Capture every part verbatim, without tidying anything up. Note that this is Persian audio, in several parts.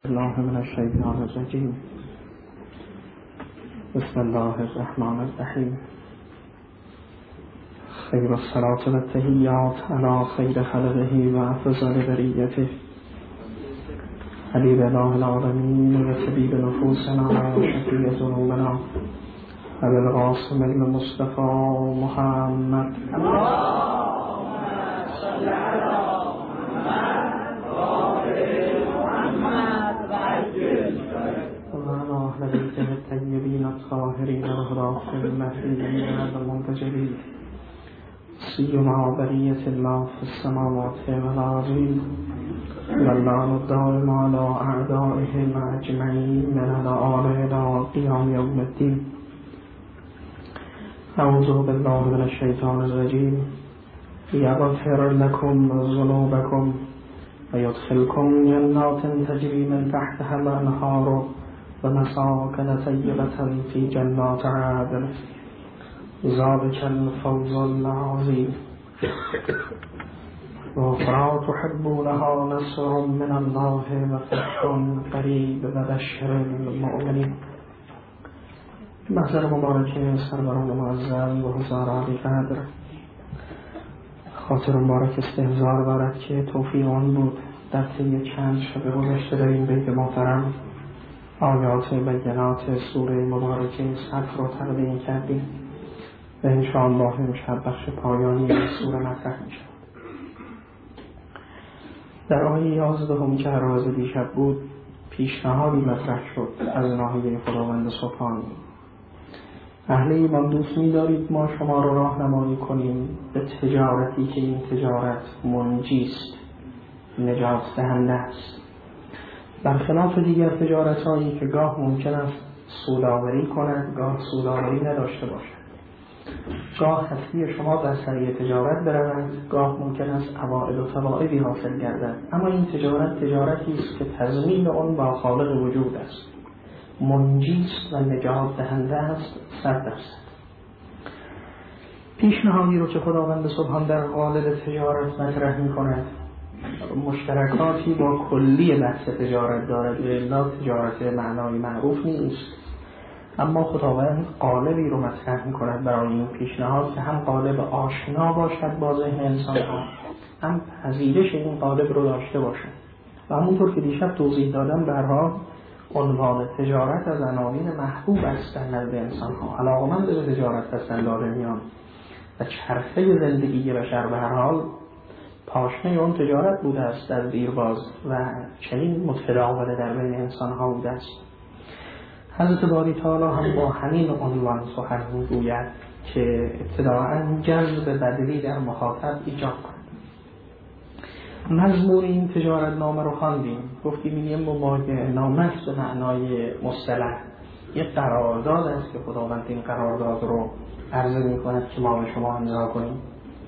الله من الشیطان الرجیم. بسم الله الرحمن الرحیم. خیر الصلاة و التحیات علی خیر خلقه و افضل بریته حبیب الله العالمین و طبیب نفوسنا و شفیع ذنوبنا ابی القاسم المصطفى محمد. بيته الطيبين الطاهرين الغراف المهديين المنتجبين سيما برية الله في السماوات والأرضين واللعن الدائم على أعدائهم أجمعين من الآن إلى قيام يوم الدين. أعوذ بالله من الشيطان الرجيم. يغفر لكم ذنوبكم ويدخلكم جنات تجري من تحتها الأنهار ومساكن طيبة في جنات عدن ذلك الفوز العظيم. وأخرى تحبونها نصر من الله وفتح قریب وبشر المؤمنین. محضر مبارک سروران معظم و حضار علی قدر، خاطر مبارک استحضار دارد که توفیق آن بود در طی چند شب گذشته در این بیت محترم آیات بینات سوره مبارکه صف را تقدیم کردیم و انشاءالله امشب بخش پایانی این سوره مطرح می شود. در آیه یازدهم که راز دیشب بود پیشنهادی مطرح شد از ناحیه خداوند سبحانه. اهل ایمان دوست می دارید ما شما را راهنمایی کنیم به تجارتی که این تجارت منجیست، نجات دهنده است، برخلاف دیگر تجارت هایی که گاه ممکن است سودآوری کند، گاه سودآوری نداشته باشد. گاه هستی شما در سریع تجارت برود، گاه ممکن است عوائد و فوائدی حاصل گردد. اما این تجارت تجارتی است که تضمین آن با خالق وجود است، منجیست و نجات دهنده است صد درصد. پیشنهادی رو که خداوند سبحان در قالب تجارت مطرح می کند مشترکاتی با کلی بحث تجارت دارد، الا تجارت معنای معروف نیست، اما خداوند قالبی رو مطرح می کند برای این پیشنهاد که هم قالب آشنا باشد با ذهن انسان ها، هم پذیرش این قالب رو داشته باشد. و همونطور که دیشب توضیح دادم برها عنوان تجارت از عناوین محبوب است در نزد انسان ها. علاقمند به تجارت هستند آدمیان و چرخه زندگی بشر به هر حال پاشنه اون تجارت بوده است در دیرباز و چنین متداول در بین انسان ها بوده است. حضرت باری تعالی هم با همین عنوان سخن میگوید که ابتداءً جذب بدلی در مخاطب ایجاد کند. مضمون این تجارت نامه رو خواندیم، گفتیم این یه مواجهه نامه است به معنای مصطلح، یه قرارداد است که خداوند این قرارداد رو عرضه میکند که ما به شما امضا کنیم.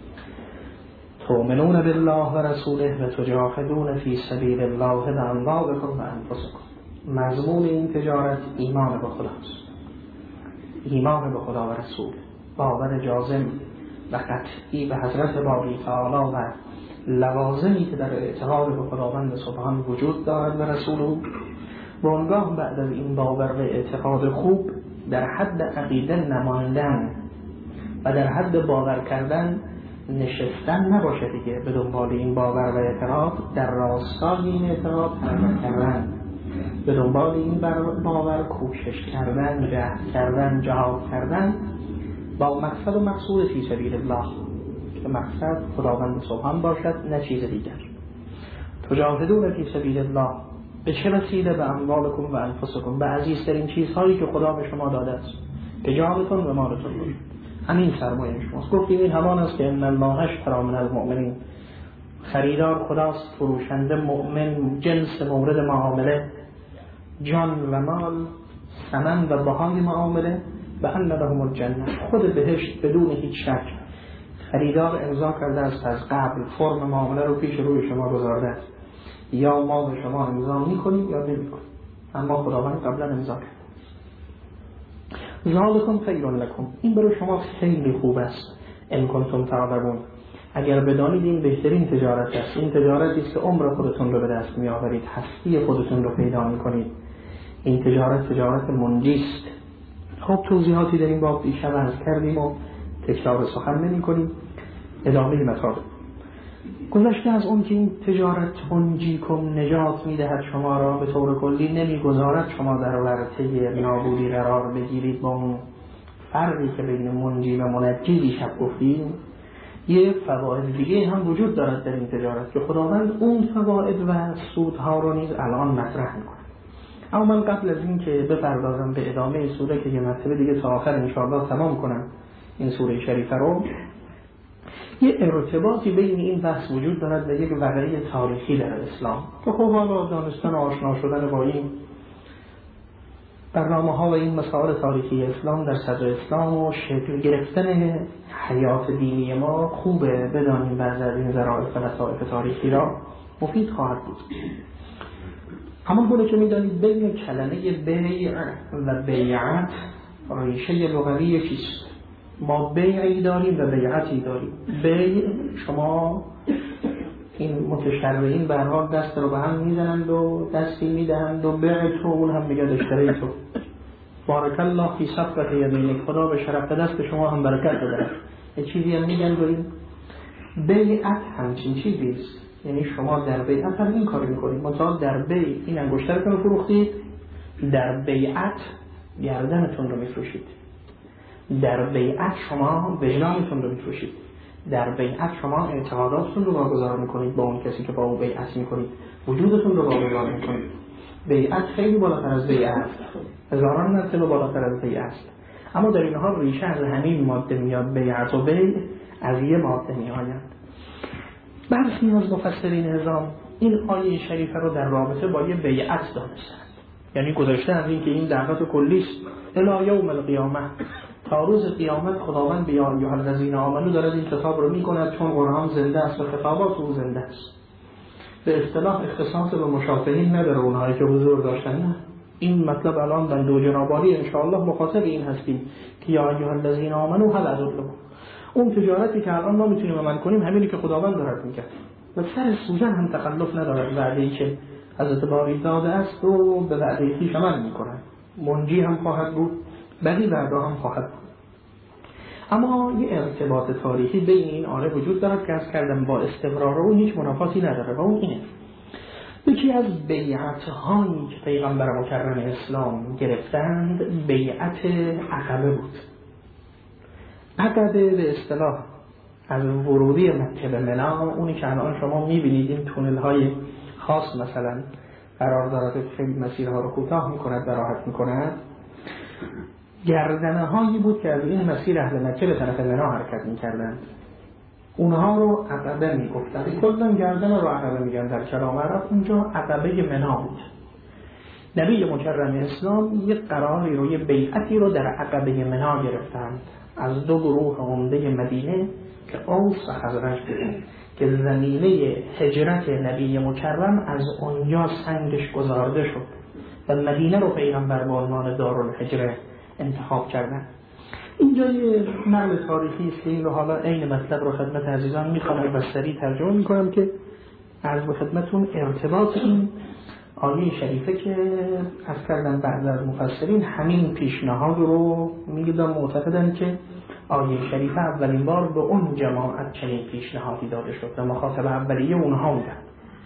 تؤمنون بالله و رسوله و تجاهدون فی سبیل الله باموالکم و انفسکم. مضمون این تجارت ایمان به خداست، ایمان به خدا و رسول، باور جازم و قطعی به حضرت باری تعالی و لوازمی که در اعتقاد به خداوند سبحان وجود دارد و رسول او. و آنگاه بعد از این باور و اعتقاد خوب در حد عقیده نماندن و در حد باور کردن نشستن نباشه دیگه، به دنبال این باور و اعتقاد در راستای این اعتقاد حرکت کردن، به دنبال این باور کوشش کردن، جهد کردن، جهاد کردن با مقصد و مقصود فی سبیل الله که مقصد خداوند سبحان باشد نه چیز دیگر. تجاهدون فی سبیل الله به چه وسیله؟ به اموالکم و انفسکم، به عزیزترین چیزهایی که خدا به شما داده است که جانتون و مالتون باشد، همین سرمایه شماست. گفتیم این همان است که ان الله اشتری من المؤمنین، خریدار خداست، فروشنده مؤمن، جنس مورد معامله جان و مال، ثمن و بهای معامله، به ان لهم الجنه، خود بهشت بدون هیچ شک. خریدار امضا کرده است از قبل، فرم معامله رو پیش روی شما گذارده است، یا ما به شما امضا میکنیم یا نمیکنیم، اما خداوند قبلا امضا کرد. ذالکم خیر لکم، این برای شما خیلی خوب است، ان کنتم تعلمون، اگر بدانید این بهترین تجارت است، این تجارتی است که عمر خودتون رو به دست می آورید، هستی خودتون رو پیدا می کنید. این تجارت تجارت منجی است. خب توضیحاتی در این باب دیشب عرض کردیم و تکرار سخن نمی کنیم. ادامه مطالب گذشته از اون که این تجارت منجیکم، نجات می دهد شما را، به طور کلی نمی گذارد شما در ورطه نابودی قرار بگیرید. با اون فرقی که بین منجی و منجی دیشب گفتیم، یه فواید دیگه هم وجود دارد در این تجارت که خداوند اون فواید و سودها رو نیز الان مطرح میکنه. اما من قبل از این که بپردازم به ادامه سوره که یه مرتبه دیگه تا آخر انشاءالله تمام کنم این سوره شریفه رو، یه ارتباطی بین این بحث وجود دارد و یک واقعه تاریخی در اسلام که خب حالا دانستن و آشنا شدن با این برنامه ها و این مسائل تاریخی اسلام در صدر اسلام و شکل گرفتن حیات دینی ما خوبه بدانیم بعضی از این ظرافت و لطائف تاریخی را مفید خواهد بود. همون گونه که میدانید بین کلمه بیع و بیعت ریشه لغوی چیست؟ ما بیعی داریم و بیعتی داریم. بیع، شما این متشرعین به هر حال دست رو به هم میزنند و دستی میدهند و بیع تو، اون هم میگه اشتری تو. بارک الله فی صفقت یمینک، خدا به شرف دست شما هم برکت بده. یه چیزی هم میگن و این بیعت همچین چیزیست. یعنی شما در بیعت هم این کاری میکنید، منتها در بیع این انگشترتون رو فروختید، در بیعت گردنتون رو میفروشید. در بیعت شما وجدانتون رو میفروشید. در بیعت شما اعتقاداتتون رو واگذار میکنید با اون کسی که با اون بیعت میکنید، وجودتون رو واگذار میکنید. بیعت خیلی بالاتر از بیعت است، هزاران مرتبه بالاتر از بیعت است. اما در این حال ریشه از همین ماده میاد. بیعت و بیع از یه ماده میآیند. برخی از مفسرین نظام این آیه شریفه رو در رابطه با یه بیعت دانستند، یعنی گذشته از این که این دعوت کلی است الی یوم القیامه، تا روز قیامت خداوند به یا ایها الذین آمنو دارد این کتاب رو میکند، چون قرآن زنده است و خطابات او زنده است. به اصطلاح اختصاص به مشافهین نداره، اونهایی که حضور داشتن نه. این مطلب الان بنده و جنابالی انشاءالله مخاطب این هستیم که یا ایها الذین آمنو هل ادلکم. اون تجارتی که الان ما میتونیم عمل کنیم همینی که خداوند دارد میگه و سر سوزن هم تخلف ندارد. وعده‌ای که حضرت باری داده است و به وعده خویش عمل میکنن. منجی هم خواهد بود، بلی وعده هم خواهد بود. اما یه ارتباط تاریخی بین این آیه وجود دارد که از کردم با استمرار و هیچ منافاتی نداره و اون اینه. یکی از بیعت‌هایی که پیغمبر مکرم اسلام گرفتند بیعت عقبه بود. عقبه به اصطلاح از ورودی مکه به منی، اونی که الان شما میبینید این تونل‌های خاص مثلا قرار دارد خیلی مسیرها رو کوتاه میکند و راحت میکند، گردنه هایی بود که از این مسیر اهل مکه به طرف منی حرکت میکردند. اونها رو عقبه میگفتند. کلا گردنه رو عقبه میگن در کلام عرب. اونجا عقبه منی بود. نبی مکرم اسلام یک قراری رو، یک بیعتی رو در عقبه منی گرفتند از دو گروه عمده مدینه که اوس و خزرج بودند که زمینه هجرت نبی مکرم از اونجا سنگش گذارده شد و مدینه رو پیغمبر به عنوان دارالهجره انتخاب کردن. اینجا یه نقل تاریخی است که این رو حالا عین مطلب رو خدمت عزیزان میخوام و سریع ترجمه میکنم که عرض به خدمتون ارتباط این آیه شریفه که از کردن بعض از مفسرین همین پیشنهاد رو میگیدن، معتقدن که آیه شریفه اولین بار به اون جماعت چنین پیشنهادی داده شد و مخاطب اولیه اونها بودن.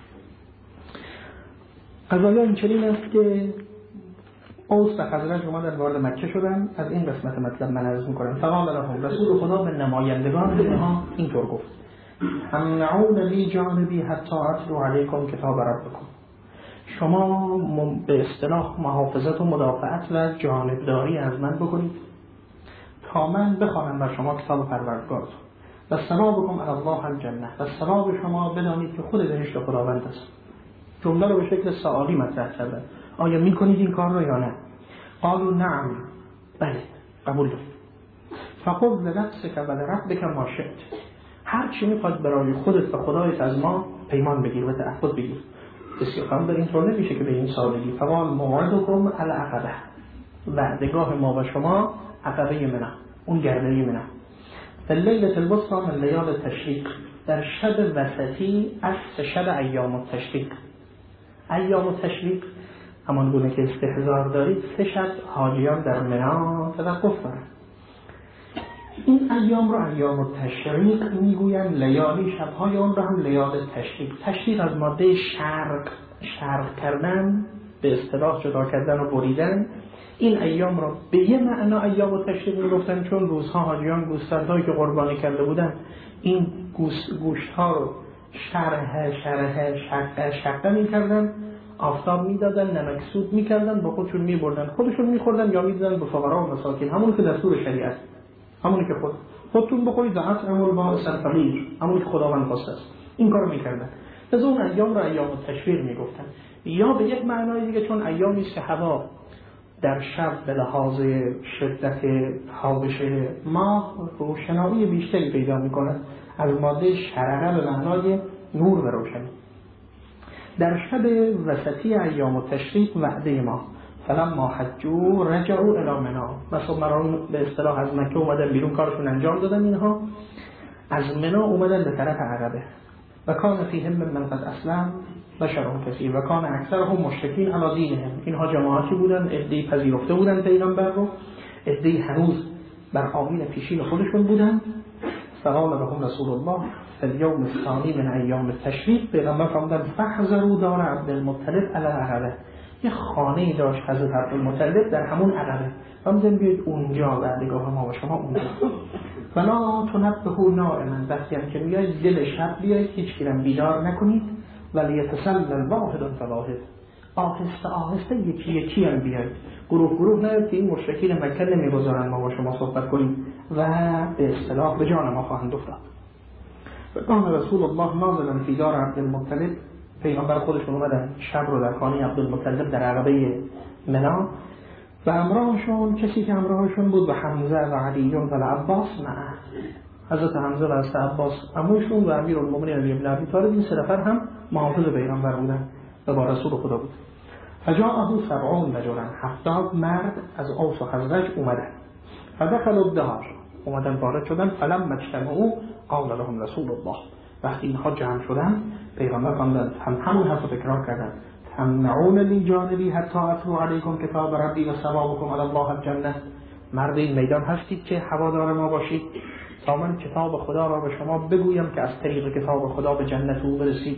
قضایا این چنین است که اوس و خزرج اومدن وارد مکه شدن. از این قسمت مطلب من عرض میکنم. فقال لهم رسول خدا به نمایندگان اونها اینطور گفت: امنعون لی جانبی حتی اتلو علیکم کتاب ربکم. شما به اصطلاح محافظت و مدافعت و جانبداری از من بکنید تا من بخوانم بر شما کتاب پروردگارتون و ثوابکم علی الله الجنه، و ثواب شما بدانید که خود بهشت خداوند است. جمله رو به شکل سوالی مطرح کردن: آیا میکنید این کار رو یا نه؟ قالوا نعم، بله قبول داریم. فخذ لنفسک و لربک ما شئت. هر چی میخواد برای خودت و خدایت از ما پیمان بگیر و تعهد بگیر. استقام در این طور نمیشه که به این سادگی. فقال موعدکم العقبه، وعدگاه ما و شما عقبه منی، اون گردنی منی. لیلة الوسطى من لیال تشریق، در شب وسطی از سه شب ایام التشریق. ایام التشریق همان گونه که استحضار دارید سه شب حاجیان در منی توقف دارند. این ایام را ایام التشریق میگویند، لیالی شبهای اون را هم لیال تشریق. تشریق از ماده شرق، شرق کردن به اصطلاح جدا کردن و بریدن. این ایام را به یه معنا ایام التشریق میگفتن چون روزها حاجیان گوسفندهایی که قربانی کرده بودن این گوشت ها رو شرح شرح شق شق میکردن، آفتاب میدادن، نمکسود میکردن، با خودشون میبردن، خودشون میخوردن یا میدادن به فقرا و مساکین، همون که دستور شریعت، همونی که خود خودتون بخورید، ذات امر با سرفقیر، همونی که خداوند خواسته است، این کارو میکردن. از اون ایام را ایام التشریق میگفتن. یا به یک معنای دیگه چون ایامی است که هوا در شب به لحاظ شدت تابش ماه روشنایی بیشتری پیدا میکنه، از ماده شرقه به معنای نور و روشنی. در شب وسطی ایام التشریق وعده ما فلما حجوا رجعوا الی منی، مثلا مرام به اصطلاح از مکه اومدن بیرون کارشون انجام دادن، اینها از منی اومدن به طرف عقبه. و کان فیهم من قد اسلم بشر کثیر و کان اکثرهم مشرکین علی دینهم. اینها جماعتی بودن، عده‌ای پذیرفته بودن پیغمبر رو، عده‌ای هنوز بر آیین پیشین خودشون بودن. فقال لهم رسول الله فی اليوم الثانی من ایام التشریق، پیغمبر فرمودند فاحذروا دار عبدالمطلب علی عقبه. یه خانه‌ای داشت حضرت عبدالمطلب در همون عقبه، فرمودند بیاید اونجا، بعدگاه ما و شما اونجا. ولا تنبهوا نائما، وقتی هم که میایید دل شب بیایید هیچ کیم بیدار نکنید. ولی یتسلل واحد فواحد، آهسته آهسته یکی یکی هم بیایید، گروه گروه نه که این مشرکین مکه نمیگذارن ما با شما صحبت کنیم و به اصطلاح به جان ما خواهند افتاد. فقام رسول الله نازلا فی دار عبدالمطلب، پیغمبر خودشون اومدن شب رو در خانه عبدالمطلب در عقبه منی و همراهشون کسی که همراهشون بود و حمزه و علی و عباس معه، حضرت حمزه و حضرت عباس عموشون و امیرالمومنین علی بن ابی طالب، این سه نفر هم محافظ پیغمبر بودن و با رسول خدا بود. فجاءه سبعون رجلا، هفتاد مرد از اوس و خزرج اومدن. فدخلوا الدار، اومدن وارد شدن. فلما اجتمعوا قال لهم رسول الله، وقتی اینها جمع شدن پیغمبر فرمودند، هم همون حرف تکرار کردن، تمنعون لی جانبی حتی اتلو علیکم کتاب ربی و ثوابکم علی الله الجنه. مرد این میدان هستید که هوادار ما باشید تا من کتاب خدا را به شما بگویم که از طریق کتاب خدا به جنت او برسید.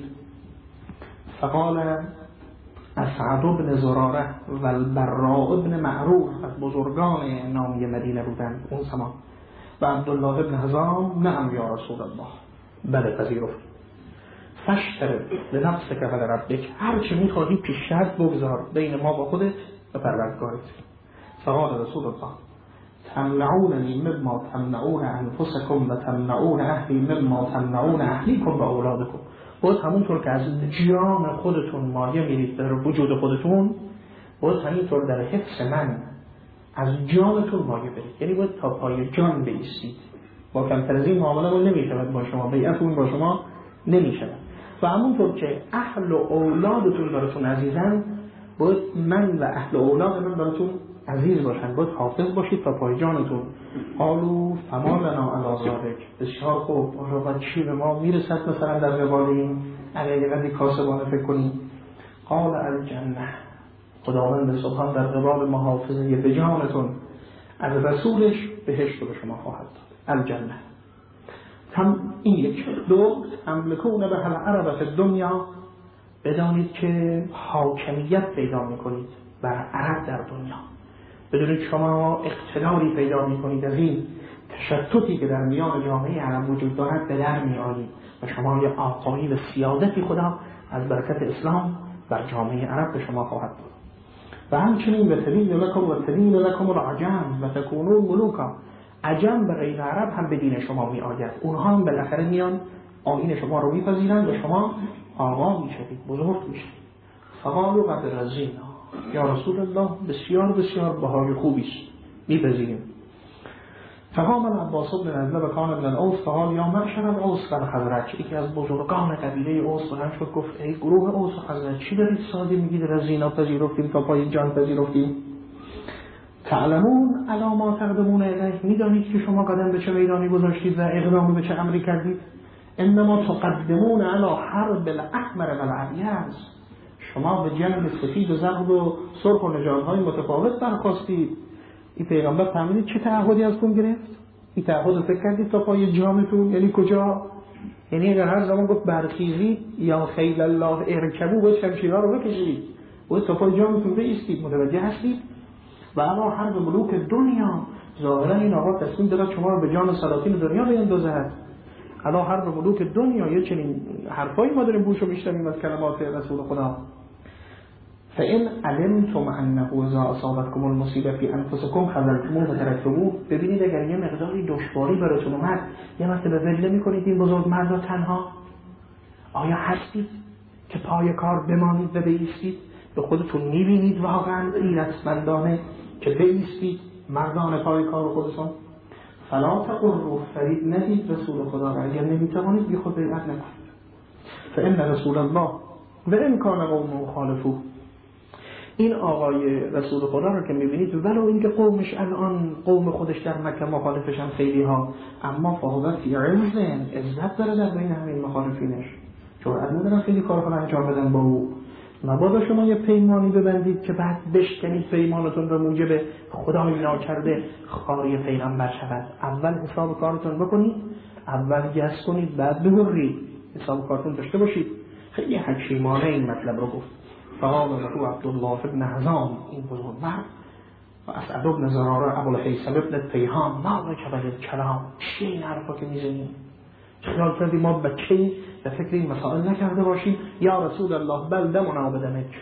فقال اسعد بن زراره و البراء بن معروف، از بزرگان نامی مدینه بودند اون زمان، و عبدالله بن حزام، نعم یا رسول الله، بله پذیرفت. فاشترط لنفسک و لربک، هر چه میخواهی پیش شرط بگذار بین ما و خودت و پروردگارت. فقال رسول الله تمنعوننی مما تمنعون انفسکم و تمنعون اهلی مما تمنعون اهلیکم و اولادکم. باید همونطور که از جان خودتون مایه میرید در وجود خودتون، باید همینطور در حفظ من از جانتون مایه برید، یعنی باید تا پای جان بایستید. با کمتر از این معامله نمیشود با شما، بیعتون با شما نمیشود. و همونطور که اهل و اولادتون براتون عزیزن، باید من و اهل و اولاد من براتون عزیز باشن، باید حافظ باشید تا پای جانتون. قالوا فما لنا علی ذلک، بسیار خوب، آقا چی به ما میرسد مثلا در قبال این اگر کاسبانه فکر کنیم. قال الجنه، خداوند سبحان در قبال محافظه به جانتون از رسولش بهشت به شما خواهد داد. الجنه هم این یک. دو املکون به هل عرب فی دنیا، بدانید که حاکمیت پیدا میکنید بر عرب در دنیا، بدونید شما اقتداری پیدا میکنید از این تشتتی که در میان جامعه عرب وجود دارد به در میآیید و شما یه آقایی و سیادتی خدا از برکت اسلام بر جامعه عرب به شما خواهد داد. و همچنین و تبین لکم و تبین لکم العجم و تکونون ملوکا، عجم به غیر عرب هم به دین شما می آید، اونها هم بالاخره میان آیین شما رو میپذیرند و شما آقا میشوید، بزرگ میشوید. فقالوا قد رضینا، یا رسول الله بسیار بسیار بهای خوبی است، میپذیریم. فقام العباس بن نضله و کان ابن الاوس فقال یا معشر الاوس و الخزرج، یکی از بزرگان قبیله اوس بلند شد گفت ای گروه اوس و خزرج، چی دارید ساده میگید رضینا پذیرفتیم تا پای جان پذیرفتیم؟ تعلمون علی ما تقدمون الیه، میدانید که شما قدم به چه میدانی گذاشتید و اقدام به چه امری کردید؟ انما تقدمون علی حرب الاحمر و الاbyض، شما به جنگ سفید و زرد و سرخ و نژادهای متفاوت برخواستید. این پیغمبر فهمیدید چه تعهدی ازتون گرفت؟ این تعهد رو فکر کردید تا پای جامتون؟ یعنی کجا؟ یعنی اگر هر زمان گفت برخیزید یا خیل الله ارکبوا، باید شمشیرها رو بکشید، باید تا پای جامتون بایستید. متوجه هستید؟ و اما حرب ملوک دنیا، ظاهرا این آقا تصمیم دارد شما رو به جان سلاطین دنیا بیندازد. حالا حرب ملوک دنیا، یه چنین حرفایی ما داریم بوشو میشنویم از کلمات رسول خدا. فإن علمتم انه اذا اصابتكم المصیبه فی انفسکم خذلتموه و ترکتموه، ببینید اگر یه مقداری دشواری براتون اومد، یه مرتبه ول میکنید این بزرگ مردا تنها؟ آیا هستید که پای کار بمانید و بایستید؟ به خودتون میبینید واقعا غیرتمندانه که بایستید مردان پای کار خودتون؟ فلا تقروا، فرید ندید رسول خدا را، اگر نمیتوانید بی خود بیعت نکنید. فإن رسول الله و ان کان قوم خالفوه، این آقای رسول خدا رو که میبینید ولو اینکه قومش الان قوم خودش در مکه مخالفشن خیلی ها، اما فاوت فی عرضن، عزت داره در بین همین مخالفینش، جرأت ندارن خیلی کارها انجام بدن با او. مبادا شما یه پیمانی ببندید که بعد بشکنید پیمانتون رو موجب خدای ناکرده خاری پیغمبر شود. اول حساب کارتون بکنید، اول گس کنید، بعد ببرید، حساب کارتون داشته باشید. خیلی حکیمانه این مطلب رو گفت. فقال له عبدالله بن حزام، این بزرگوار، و اسعد بن زراره ابوالهیثم ابن التیهان، ما کبر کلام، چیه این حرفا که میزنید؟ خیال کردی ما بچه به فکر این مسائل نکرده باشیم؟ یا رسول الله بل دمنا بدمک،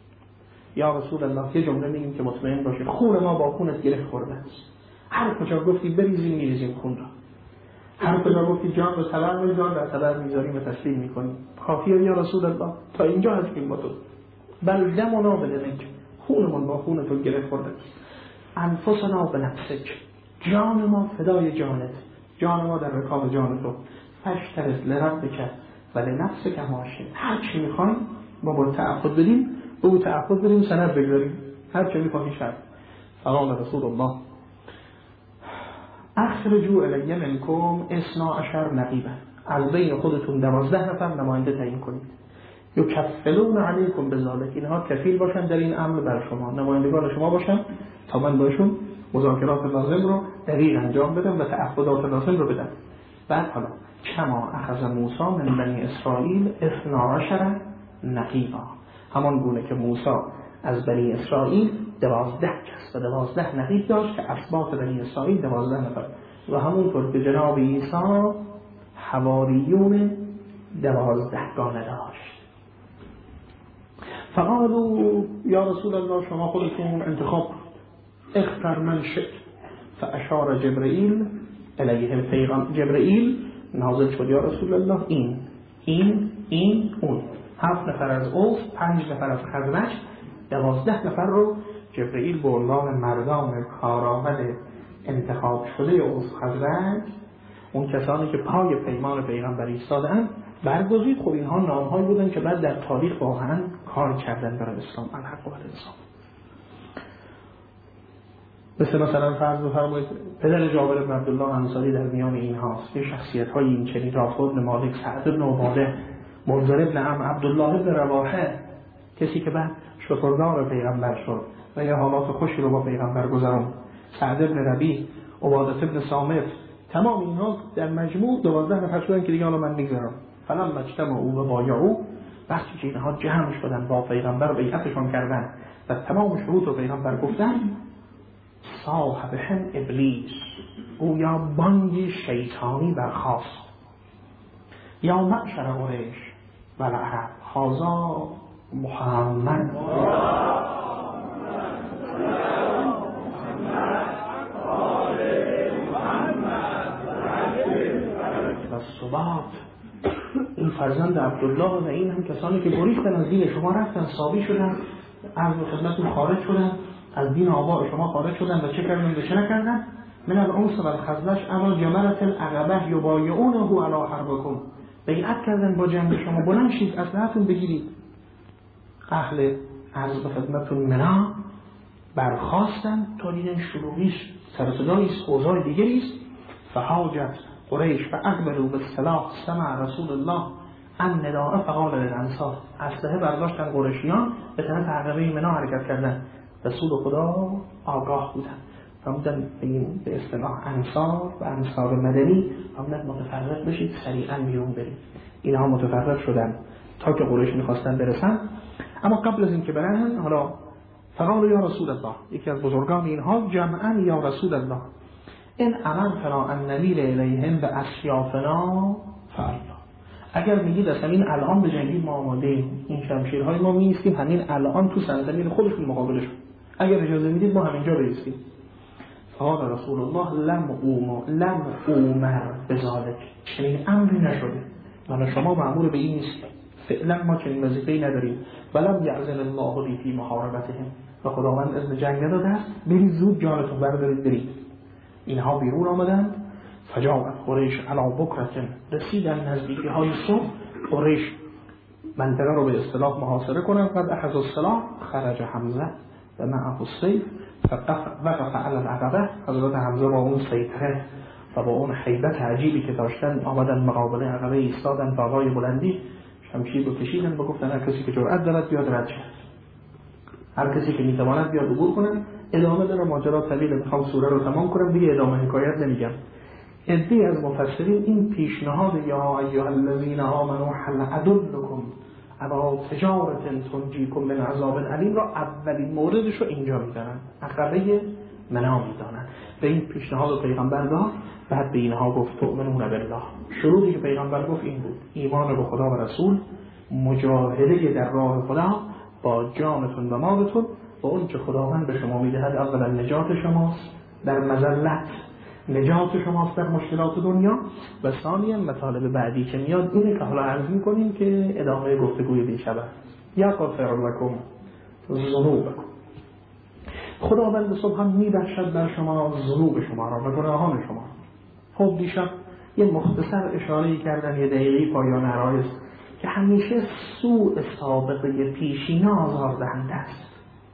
یا رسول الله یه جمله میگیم که مطمئن باشید خون ما با خونت گره خورده است. هر کجا گفتی بریزیم میریزیم خون را، هر کجا گفتی جان رو تبر میذاریم در تبر میذاریم و تسلیم میکنیم. کافیه یا رسول الله، تا اینجا هستیم با تو. بل دمنا بدمک، خونمون با خون تو گره خورده است. انفسنا بنفسک، جان ما فدای جانت، جان ما در رکاب جان تو. فشترس لربک و لنفسک ماشین، هر چی میخوایم ما با تعهد بدیم، به او تعهد بدیم، سند بگذاریم، هر چی میخواهی شد. فقال رسول الله اخرجوا الی منکم اثنا عشر نقیبا، از بین خودتون دوازده نفر نماینده تعیین کنید. یکفلون علیکم بذالک، اینها کفیل باشن در این امر بر شما، نمایندگان شما باشن تا من باشون مذاکرات لازم رو دقیق انجام بدم و تعهدات لازم رو بدم. بعد حالا کما اخذ موسی من بنی اسرائیل اثنا عشر نقیبا، همان گونه که موسی از بنی اسرائیل دوازده کس و دوازده نقیب داشت که اسباط بنی اسرائیل دوازده نفر، و همونطور که جناب عیسی حواریون دوازده گانه داشت. فقالوا یا رسول الله شما خودتون انتخاب اختر من شئت، فاشار جبرئیل الیه، پیغام جبرئیل نازل شد یا رسول الله این این این اون، هفت نفر از اوس، پنج نفر از خزرج، دوازده نفر رو جبرئیل به عنوان مردان کارآمد انتخاب شده اوس خزرج، اون کسانی که پای پیمان پیغمبر ایستادن برگزید. خب اینها نامهایی بودن که بعد در تاریخ واقعا کار کردن برای اسلام، الحق و الانصاف. مثل مثلا فرض بفرمایید پدر جابر بن عبدالله انصاری در میان اینهاست. یه شخصیت های این چنین، رافع بن مالک، سعد بن عباده، منذر بن عم، عبدالله بن رواحه، کسی که بعد شتردار پیغمبر شد و یه حالات خوشی رو با پیغمبر گذرون، سعد بن ربیع، عبادة بن صامت، تمام اینها در مجموع دوازده نفر شدن که دیگه حالا من میگذارم. فلما اجتمعوا و بایعوا، وقتی که اینها جمع شدن با پیغمبر بیعتشون کردن و تمام شروط رو پیغمبر گفتن، صاحبهم ابلیس، او یا بانگی شیطانی برخاست، یا معشر قریش و العرب هذا محمد و صبات، این فرزند عبدالله و این هم کسانی که گریختن از دین شما، رفتن صابی شدن، از خدمتتون خارج شدن، از دین آباء شما خارج شدن و چه کردن و چه نکردن؟ من الانس و الخزرج اما جمرت العقبه یبایعونه علی حربکم، بیعت کردن با جنگ شما، بلند شید اسلحه‌تون بگیرید. اهل عرض به خدمتتون منا برخاستن تا دیدن شروعیش سر صداییست، اوضاع دیگریست. فحاجت قریش و اقبلوا بالسلاح سمع رسول الله ان نداء فقال للانصار، اسلحه برداشتن قریشیان به طرف عقبه منی حرکت کردن. رسول خدا آگاه بودن، فرمودن به اصطلاح انصار و انصار مدنی فرمودن متفرق بشید، سریعا بیرون برید. اینها متفرق شدن تا که قریش میخواستن برسن. اما قبل از اینکه برن، حالا فقال یا رسول الله، یکی از بزرگان اینها جمعا یا رسول الله این امرتنا ان نمیل الیهم به اسیافنا فعلا، اگر میگید از همین الان به جنگید ما آماده ایم، این شمشیرهای ما میایستیم همین الان تو سنتمین خودشون مقابلشون، اگر اجازه میدید ما همینجا بایستیم. فقال رسول الله لم اومر لم اومر بذالک، چنین امری نشده، من شما مأمور به این نیست، فعلا ما چنین وظیفه‌ای نداریم. ولم یأذن الله لی فی محاربتهم، و خداوند اذن جنگ نداده است، برید زود جانتون بردارید برید. اینها بیرون آمدند. فجاءت قریش علی بکرة، رسیدن نزدیکی های صبح، قریش منطقه رو به اصطلاح محاصره کنند. قد اخذ السلاح خرج حمزه و معه السیف وقف علی العقبه، حضرت حمزه با اون سیطره و با اون هیبت عجیبی که داشتن آمدن مقابل عقبه، ایستادن با پای بلندی، شمشیر رو کشیدن و گفتن هر کسی که جرأت دارد بیاد رد شه، هر کسی که میتواند بیاد عبور کنه. ادامه داره ماجرا طویله، میخوام سوره رو تمام کنم دیگه، ادامه حکایت نمیگم. عده‌ای از مفسرین این پیشنهاد یا ایها الذین آمنوا هل ادلکم علی تجارة تنجیکم من عذاب علیم را اولین موردش رو اینجا میدارن، عقبه منا میدانن. به این پیشنهاد پیغمبر داد، بعد به اینها گفت تؤمنون بالله. شروعی که پیغمبر گفت این بود، ایمان به خدا و رسول، مجاهده در راه خدا با جانتون و مالتون، و اون که خداوند به شما میدهد اولا نجات شماست در مذلت، نجات شماست در مشکلات دنیا، و ثانیا مطالب بعدی که میاد اینه که حالا عرض میکنیم که ادامه گفتگوی دیشب است. یا غفر لکم ذنوبکم، خداوند صبح هم میبخشد بر شما ذنوب شما را و گناهان شما. خب دیشب یه مختصر اشاره کردن، یه دقیقه پایان عرایض، که همیشه سوء سابقه پیشینه آزاردهنده است.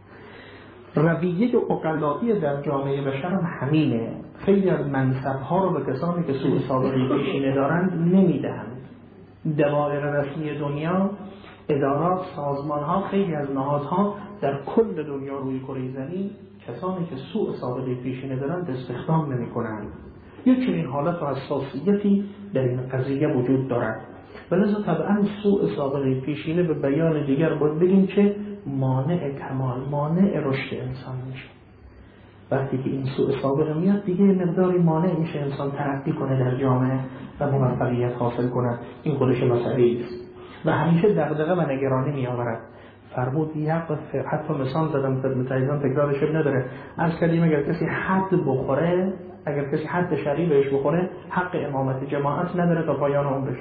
رویه عقلایی در جامعه بشر هم همینه. خیلی از منصب‌ها رو به کسانی که سوء سابقه پیشینه دارند نمیدهند. دوائر رسمی دنیا، ادارات، سازمان‌ها، خیلی از نهادها در کل دنیا روی کره زمین کسانی که سوء سابقه پیشینه دارند استخدام نمی‌کنند. یک چنین حالت و حساسیتی در این قضیه وجود دارد. ولذا طبعا سوء سابقه پیشینه به بیان دیگر باید بگیم که مانع کمال، مانع رشد انسان میشه. وقتی که این سوء سابقه میاد دیگه مقداری مانع میشه انسان ترقی کنه در جامعه و موفقیت حاصل کنه. این خودش مسئله است و همیشه دغدغه و نگرانی میآورد. فرمود یقف، حتی مثال زدم خدمت عزیزان، تکرارش نداره. از کلیم اگر کسی حد بخوره، اگر کسی حد شرعی بهش بخوره، حق امامت جماعت نداره تا پایان عمرش.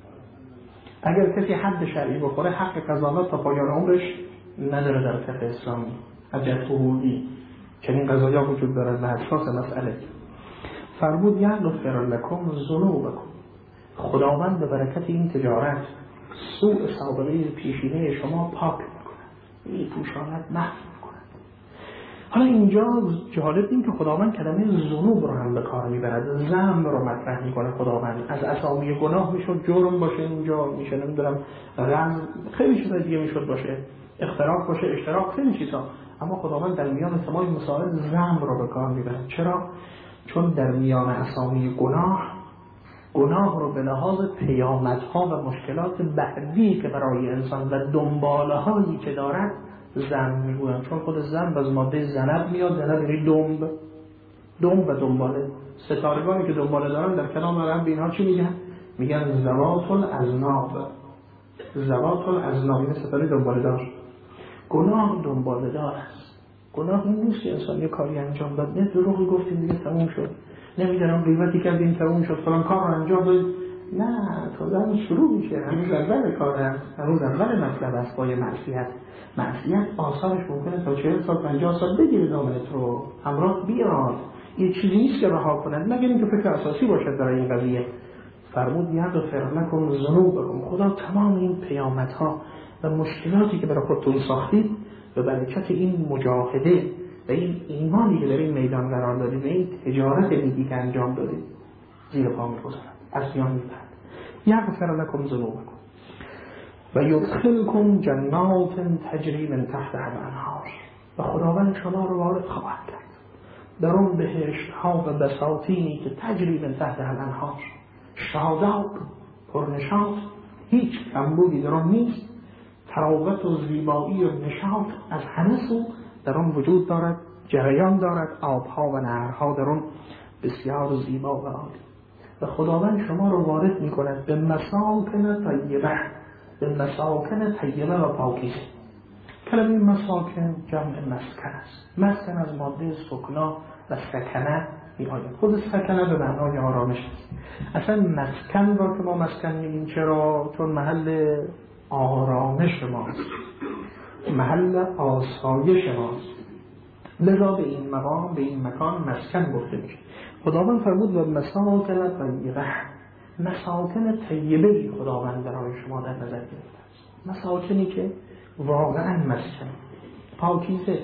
اگر کسی حد شرعی بخوره، حق قضاوت تا پایان عمرش نداره در فقه اسلامی. حجت حقوقی چنین قضایا وجود دارد و حساس مسئله. فرمود یغفر لکم ذنوبکم، خداوند به برکت این تجارت سوء سابقه پیشینه شما پاک میکنه، میپوشاند، محو میکنه. حالا اینجا جالب این که خداوند کلمه ذنوب رو هم به کار میبرد، ذنب رو مطرح میکنه. خداوند از اسامی گناه میشد جرم باشه، اینجا میشه نمیدونم رم، خیلی چیزا دیگه میشد باشه، اختراق باشه، اشتراک، خیلی چیزا. اما خداوند در میان سمای مسائل ذنب رو به کار میبرد. چرا؟ چون در میان اسامی گناه، گناه رو به لحاظ پیامدها و مشکلات بعدی که برای انسان و دنباله هایی که دارد ذنب میگویم. چون خود ذنب از ماده ذنب میاد، ذنب یعنی دنب، دنب و دنباله. ستارگانی که دنباله دارن در کلام عرب اینها چی میگن؟ میگن ذوات الاذناب، ذوات الاذناب، این ستاره دنباله دار. گناه دنباله دار است. گناه این نیست که انسان یه کاری انجام داد، نه دروغی گفتیم دیگه تموم شد، نمیدونم غیبتی کردیم تموم شد، فلان کار رو انجام داد. نه، تازه شروع میشه، هنوز اول کار هست، هنوز اول مطلب است. با معصیت، معصیت آثارش ممکنه تا چهل سال پنجاه سال بگیره دامنت رو همراه بیاد. یه چیزی نیست که رها کنند، مگر اینکه فکر اساسی باشد برای این قضیه. فرمود یغفر لکم ذنوبکم، خدا تمام این پیامدها و مشکلاتی که برای خودتون ساختید به برکت این مجاهده و این ایمانی که در این میدان قرار دادید و این تجارت نیکی که انجام دادید، زیر پا می‌گذارد، از میان می‌برد. یغفر لکم ذنوبکم و یدخلکم جنات تجری من تحتها الانهار، و خداوند شما رو وارد خواهد کرد در اون بهشت‌ها و بساطینی که تجری من تحتها الانهار، شاداب، پرنشاط، هیچ کمبودی در اون نیست، تراوت و زیبایی و نشاط از همه سو در اون وجود دارد، جریان دارد، آبها و نهرها در اون بسیار زیبا و عالی. و خداوند شما رو وارد می کند به مساکن طیبه، به مساکن طیبه و پاکیزه. کلمه مساکن جمع مسکن است. مسکن از ماده سکنا و سکنه می آید. خود سکنه به معنای آرامش است. اصلا مسکن را که ما مسکن میگیم چرا؟ چون محل آرامش ماست، محل آسایش ماست، لذا به این مقام، به این مکان مسکن گفته میشه. خداوند فرمود و مساکن طیبه، مساکن طیبه خداوند برای شما در نظر گرفته است. مساکنی که واقعا مسکن، پاکیزه،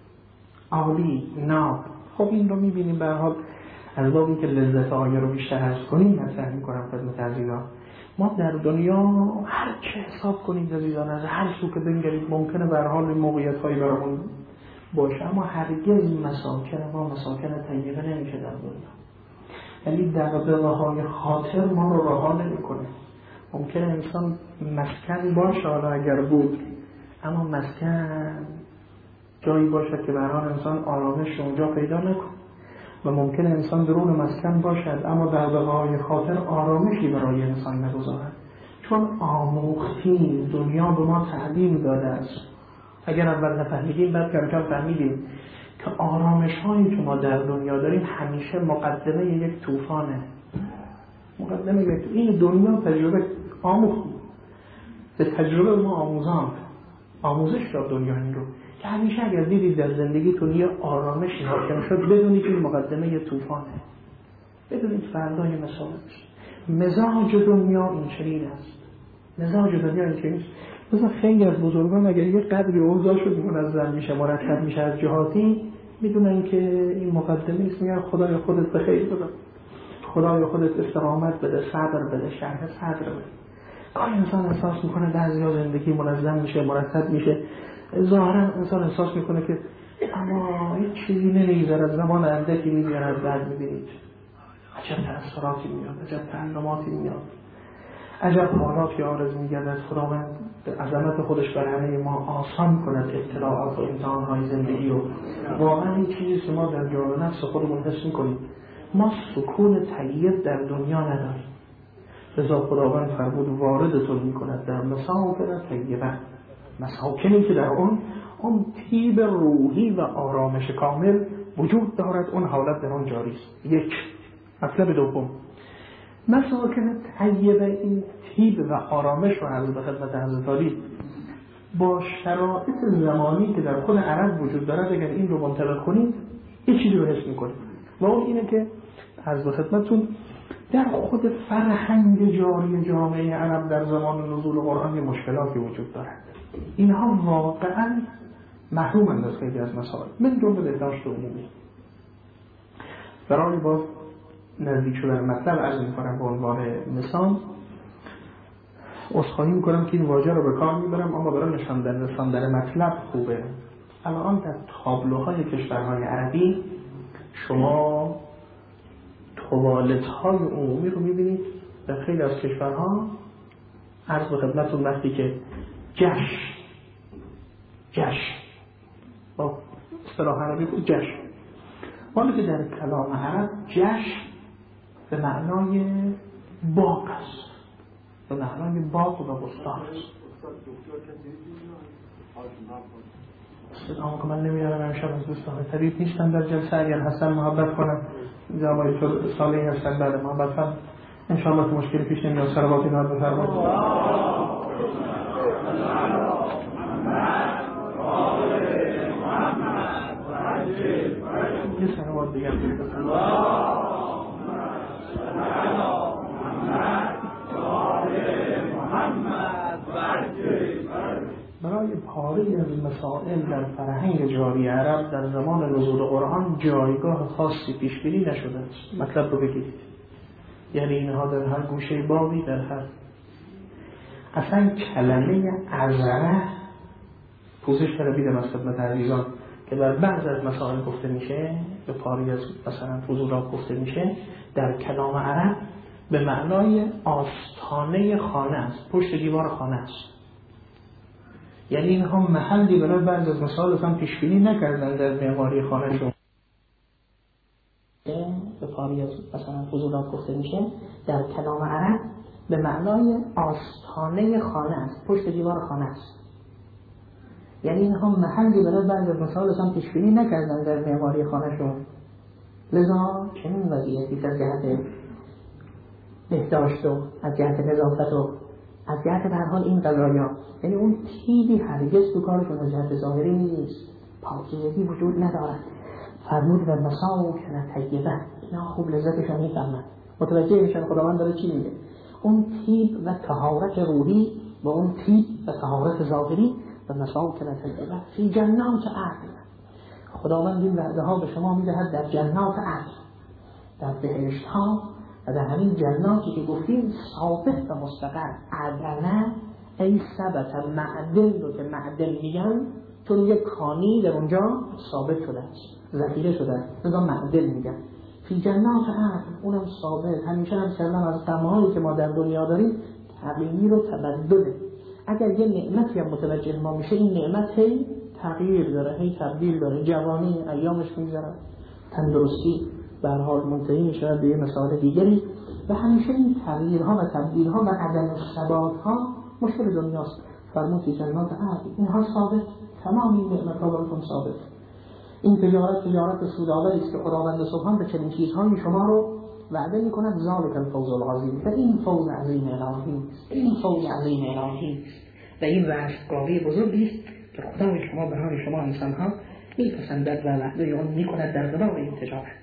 عالی، ناب. خب این رو میبینیم به هر حال از بابی که لذت آیه رو بیشتر حس کنیم مطرح میکنم خدمت عزیزان. ما در دنیا هر چه حساب کنید عزیزان، از هر سو که بنگرید ممکنه به هر حال موقعیت هایی برامون باشه، اما هرگز مساکن ما مساکن طیبه نمیشه در دنیا. یعنی دغدغه های خاطر ما رو رها نمیکنه. ممکنه انسان مسکن باشه، حالا اگر بود، اما مسکن جایی باشه که به هر حال انسان آرامش اونجا پیدا نکنه. و ممکنه انسان درون مسکن باشد اما دغدغه‌های خاطر آرامشی برای انسان نگذارد، چون آموختیم، دنیا به ما تعلیم داده است. اگر اول نفهمیدیم بعد کم کم فهمیدیم که آرامش هایی که ما در دنیا داریم همیشه مقدمه یک طوفانه. مقدمه یک این دنیا تجربه آموختیم، به تجربه ما آموزان آموزش داد دنیا این رو که همیشه اگر دیدید در زندگیتون یه آرامشی حاکم شد بدونید که این مقدمه یه طوفانه، بدونید فردای مسائل مزاج دنیا این چنین است. مزاج دنیا این چنین است. مثلا خیلی از بزرگان اگر یه قدری اوضاعشون منظم میشه، مرتب میشه از جهاتی، میدونن که این مقدمه است، میگن خدای خودت به خیر بده، خدای خودت استقامت بده، صبر بده، شرح صدر بده. کار انسان احساس میکنه بعضیا زندگی منظم میشه، مرتب میشه، ظاهرا انسان احساس میکنه که اما هیچ چیزی نمیگذرد، زمان اندکی میگذرد، بعد میبینید عجب تأثیراتی میاد، عجب تعلماتی میاد، عجب حالاتی آرز میگردد خداوند به عظمت خودش بر همه ما آسان کند ابتلاعات و امتحانهای زندگی رو. واقعا این چیزی که ما در جان نفس خودمون حس میکنیم، ما سکون طیب در دنیا نداریم. لذا خداوند فرمود واردتون میکند در مساکن طیبه، مساکنی که در اون اون طیب روحی و آرامش کامل وجود دارد، اون حالت در اون جاری است. یک مطلب دوم، مساکن طیبه، این طیب و آرامش رو عرض به خدمت حضرت عالی با شرایط زمانی که در خود عرب وجود دارد اگر این رو منطبق کنید یه چیزی رو حس میکنید و اون اینه که عرض به خدمتتون در خود فرهنگ جاری جامعه عرب در زمان نزول قرآن مشکلاتی وجود دارد. اینها واقعا محرومند از خیلی از مسائل، من جمله بهداشت عمومی. برای باز نزدیک شدن مطلب عرض میکنم به عنوان مثال، عذرخواهی میکنم که این واژه رو به کار میبرم اما برای نشاندن رساندن مطلب خوبه. الان در تابلوهای کشورهای عربی شما توالت‌های عمومی رو می‌بینید در خیلی از کشورها. عرض به خدمتتون وقتی که جشن جشن با اصطلاح عربی بود جشن، ولی که در کلام عرب جشن به معنای باغ است، به معنای باغ و بستان است. اما که من نمیدارم امشب از دوستان طبیب نیستم در جلسه، اگر هستن محبت کنم جوابی تو سالی هستن بعد محبت هم انشاءالله که مشکلی پیش نمیاد. صلواتی ناد بفرمایید. یه صلوات دیگر بفرمایید. برای پاری از مسائل در فرهنگ جاری عرب در زمان نزول قرآن جایگاه خاصی پیشگیری نشده است. مطلب رو بگیرید، یعنی اینها در هر گوشه بابی، در هر اصلا کلمه عذره پوزش طلبی در خدمت عزیزان که بر بعض از مسائل گفته میشه، به پاری از مثلا فضولات گفته میشه، در کلام عرب به معنای آستانه خانه است، پشت دیوار خانه است. یعنی اینها محلی برای بعض از مسائل هم پیش بینی نکردن در معماری خانهشون. به پاری از مثلا فضولات گفته میشه، در کلام عرب به معنای آستانه خانه است، پشت دیوار خانه است. یعنی اینها محلی برای بعض از مسائل هم پیش بینی نکردن در معماری خانهشون. لذا چنین وضعیتی از جهت بهداشت و از جهت نظافت و از جهت به هر حال این قضایا، یعنی اون تیبی هرگز تو کارشون از جهت ظاهری نیست، پاکیزگی وجود ندارد. فرمود و مساکن طیبه، اینا خوب لذتشون میفهمن، متوجه میشن خداوند داره چی میگه. اون تیب و طهارت روحی با اون تیب و طهارت ظاهری و مساکن طیبه فی جنات عدن، خداوند این وعده ها به شما میدهد در جنات عدن، در بهشت ها و در همین جناتی که گفتیم ثابت و مستقر. عدنه ای ثبت، معدن رو که معدن میگن چون یک کانی در اونجا ثابت شده است، ذخیره شده است، لذا معدن میگن. فی جنات عدن، اونم ثابت. همیشه هم کردم از طمعایی که ما در دنیا داریم تغییر و تبدله. اگر یه نعمتی هم متوجه ما میشه، این نعمت هی تغییر داره، هی تبدیل داره، جوانی ایامش میگذره، تندرستی به هر حال منتهی میشه به یه مسائل دیگری و همیشه این تغییرها و تبدیلها و عدم ثباتها مشکل دنیاست. فرمود فی جنات عدن، اینها ثابت، تمام این نعمت‌ها براتون ثابت. این تجارت تجارت سودآوری است که خداوند سبحان به چنین چیزهایی شما رو وعده می‌کند. ذالک الفوز العظیم، و این فوز عظیم الهی است، این فوز عظیم الهی است و این رستگاری بزرگی است که خدای شما برای شما انسان‌ها می‌پسندد و وعده اون می‌کند در قبال این تجارت.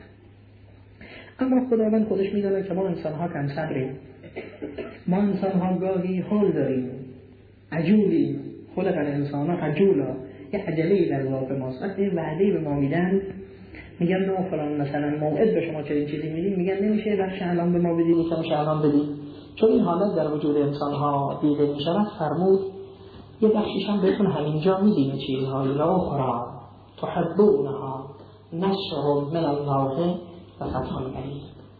اما خداوند خودش می‌داند که ما انسان‌ها کم صبریم، ما انسان‌ها گاهی حال داریم، عجولیم، خلق الانسان عجولا، یه عجله‌ای در ذات ماست. وقتی وعده‌ای به ما میدن میگن نه فلان مثلا موعد به شما چنین چیزی میدیم، میگن نمیشه بخش الان به ما بدید، میشه الان بدید، چون این حالت در وجود انسان‌ها دیده میشود. فرمود یه بخشیش هم بهتون همینجا میدیم چیزهای الاخرى تحبونها نصر من الله و فتح قریب.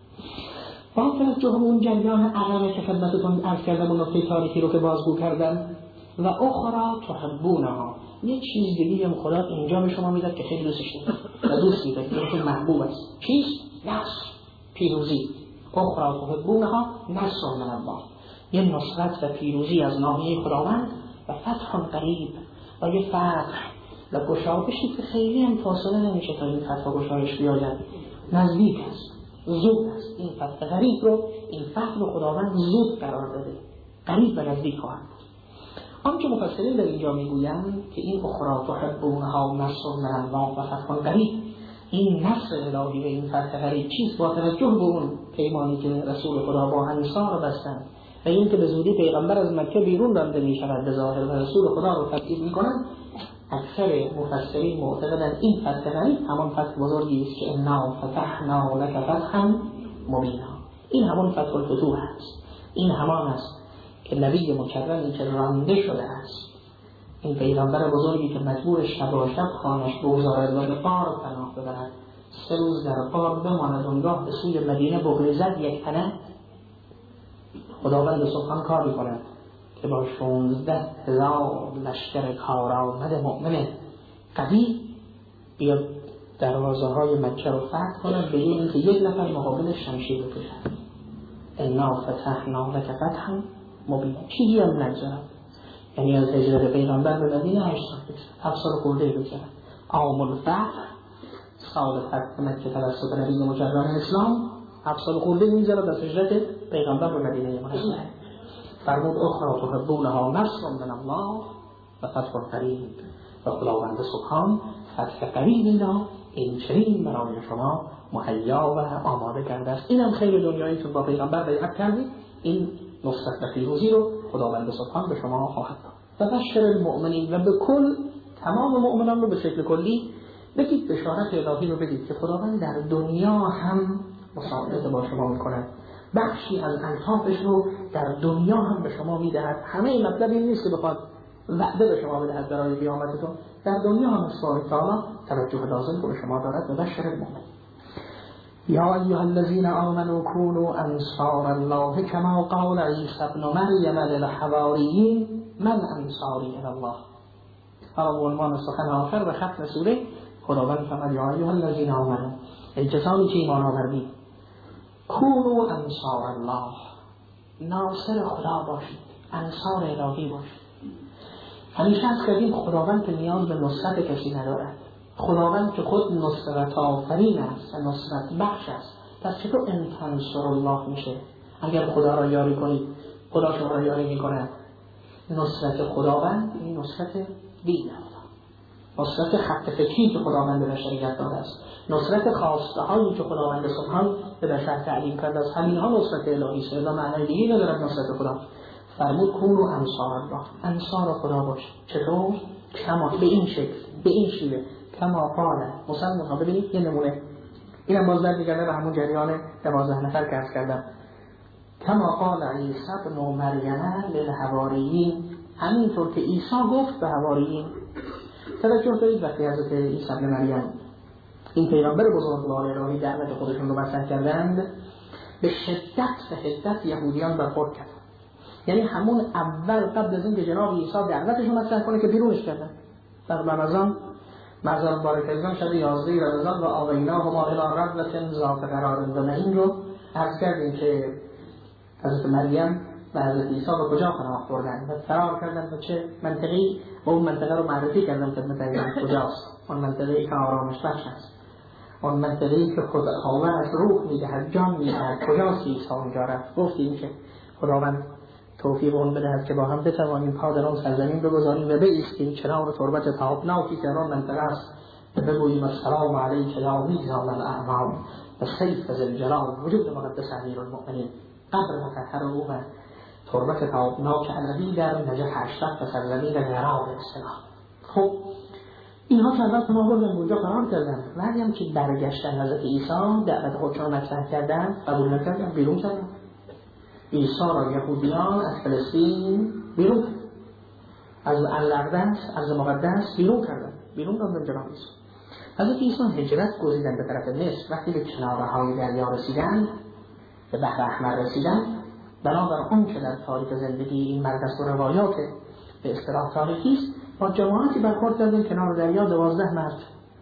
با توجه به اون جریان عقبه که خدمتتون عرض کردم، اون نکته تاریخی رو که بازگو کردم، و اخرى تحبونها، یه چیز دیگه هم خدا اینجا به شما میداد که خیلی دوستش دارید و دوست میدارید، که محبوب است. چیز؟ نصر، پیروزی. اخرى تحبونها نصر من الله، یه نصرت و پیروزی از ناحیه خداوند و فتح قریب و یه فتح و گشایشی که خیلی هم فاصله نمیشه تا این فتح و گشایش بیاید، نزدیک است، زود است. این فتح قریب رو، این فتح رو خداوند زود قرار داده، قریب و نزدیک خواهد. آنچه مفسرین در اینجا میگویند که این اخرى تحبونها نصر من الله و فتح قریب، این نصر الهی و این فتح قریب چیست؟ با توجه به اون پیمانی که رسول خدا با انصار بستند و این که به زودی پیغمبر از مکه بیرون رانده میشود به ظاهر و رسول خدا رو تکذیب میکنند، اکثر مفسرین معتقدند این فتح قریب همان فتح بزرگی است که انا فتحنا لك فتحا مبینا. این همان فتح الفتوح است، این همان است که نبی مکرمی که رانده شده است، این پیغمبر بزرگی که مجبور شب و شب خانش بگذارد و به غار پناه ببرد، سه روز در غار بماند، اونگاه به سوی مدینه بگریزد یک تنه، خداوند سبحان کار می‌کند که با شانزده هزار لشکر کارآمد مؤمن قوی بیاد دروازه‌های مکه رو فتح کند بدون اینکه یک نفر مقابل شمشیر بکشد. انا فتحنا لك فتحا مبینا، چیزی هم نگذارد. یعنی از هجرت پیغمبر به مدینه هشت سال بگذارد، هفت سال خورده بگذارد. عام الفتح، سال فتح مکه توسط نبی مکرم اسلام، هفت سال خورده می‌گذارد از هجرت پیغمبر به مدینه منوره. فرمود اخرى تحبونها نصر من الله و فتح قریب، و خداوند سبحان فتح قریب اینا این چنین برای شما مهیا و آماده کرده است. اینم خیر دنیاییتون با پیغمبر بیعت کردید، این نصرت و پیروزی رو خداوند سبحان به شما خواهد داد. و بشر المؤمنین، و به کل تمام مؤمنان رو به شکل کلی بگید بشارت الهی رو بدید که خداوند در دنیا هم مساعدت با شما میکند بخشی از الطافش رو در دنیا هم به شما میدهد. همه مطلب این نیست که بخواد وعده به شما بدهد برای قیامتتون، در دنیا هم سبحانه تعالی توجه لازم رو به شما دارد و بشر المؤمن. یا ایها الذین آمنوا كونوا انصار الله كما قال عیسی ابن مریم للحواریین من انصاری الی الله. حالا به عنوان سخن آخر و ختم سوره خداوند فرمود یا ایها الذین آمنوا، ای کسانی که ایمان آوردید، کونوا انصار الله، ناصر خدا باشید، انصار الهی باشید. همیشه از کردیم خداوند که نیاز به نصرت کسی ندارد، خداوند که خود نصرت آفرین است و نصرت بخش است. پس چطور ان تنصر الله میشه؟ اگر خدا را یاری کنید خدا شما را یاری میکند. نصرت خداوند این نصرت دین خدا، نصرت خط فکری که خداوند به بشریت داده است، نصرت خواسته هایی که خداوند سبحان به بشر تعلیم کرده است. همین ها نصرت الهی است، الا معنای دیگه ندارد نصرت خدا. فرمود کونوا انصار الله، انصار خدا باش. چطور؟ کما، به این شکل، به این شیوه، کما قال. مثلا ها ببینید یه نمونه، اینم باز برمیگرده به همون جریان دوازده نفر که عرض کردم. کما قال عیسی ابن مریم للحواریین، همینطور که عیسی گفت به حواریین. توجه دارید وقتی حضرت عیسی ابن مریم این پیغمبر بزرگوار الهی دعوت خودشون رو مطرح کردند، به شدت و حدت یهودیان برخورد کردند. یعنی همون اول قبل از این که جناب عیسی دعوتش رو مطرح کنه که بیرونش کردن. در رمضان مغزر مبارک رمضان شب یازده رمضان و آویناهما الی ربوة ذات قرار و نعیم رو عرض کردیم که حضرت مریم و حضرت عیسی به کجا پناه بردن و فرار کردن به چه منطقه‌ای، و اون منطقه رو معرفی کردن خدمت ایشان کجاست. اون منطقه‌ای که آرامش بخش است، اون منطقه‌ای که خداوند از روح میدهد، جان میدهد. کجاست عیسی اونجا رفت؟ گفتیم که خداوند توفیق اون بدهد که با هم بتوانیم پا در آن سرزمین بگذاریم و بایستیم کنار تربت تابناکی که در آن منطقه است و بگوییم السلام علیک یا میزان الاعمال و سیف ذوالجلال وجود مقدس امیر المؤمنین. قبر مطهر او و تربت تابناک علوی در نجف اشرف و سرزمین غراب اصطلاح. خب اینها که اول پناه بردن اونجا قرار کردن، ولی هم که برگشتن حضرت عیسی دعوت خودشون مطرح کردن، قبول نکردن، بیرون کردن. عیسی را یهودیان از فلسطین بیرون کردن، از الاقدس، از مقدس بیرون کردن، بیرون دادن جناب عیسی. حضرت عیسی هجرت گزیدن به طرف مصر. وقتی به کنارهای دریا رسیدن، به بحر احمر رسیدن، بنابر اون که در تاریخ زندگی این مرد است و روایات به اصطلاح تاریخی است، با جماعتی برخورد کردن کنار دریا، دوازده مرد.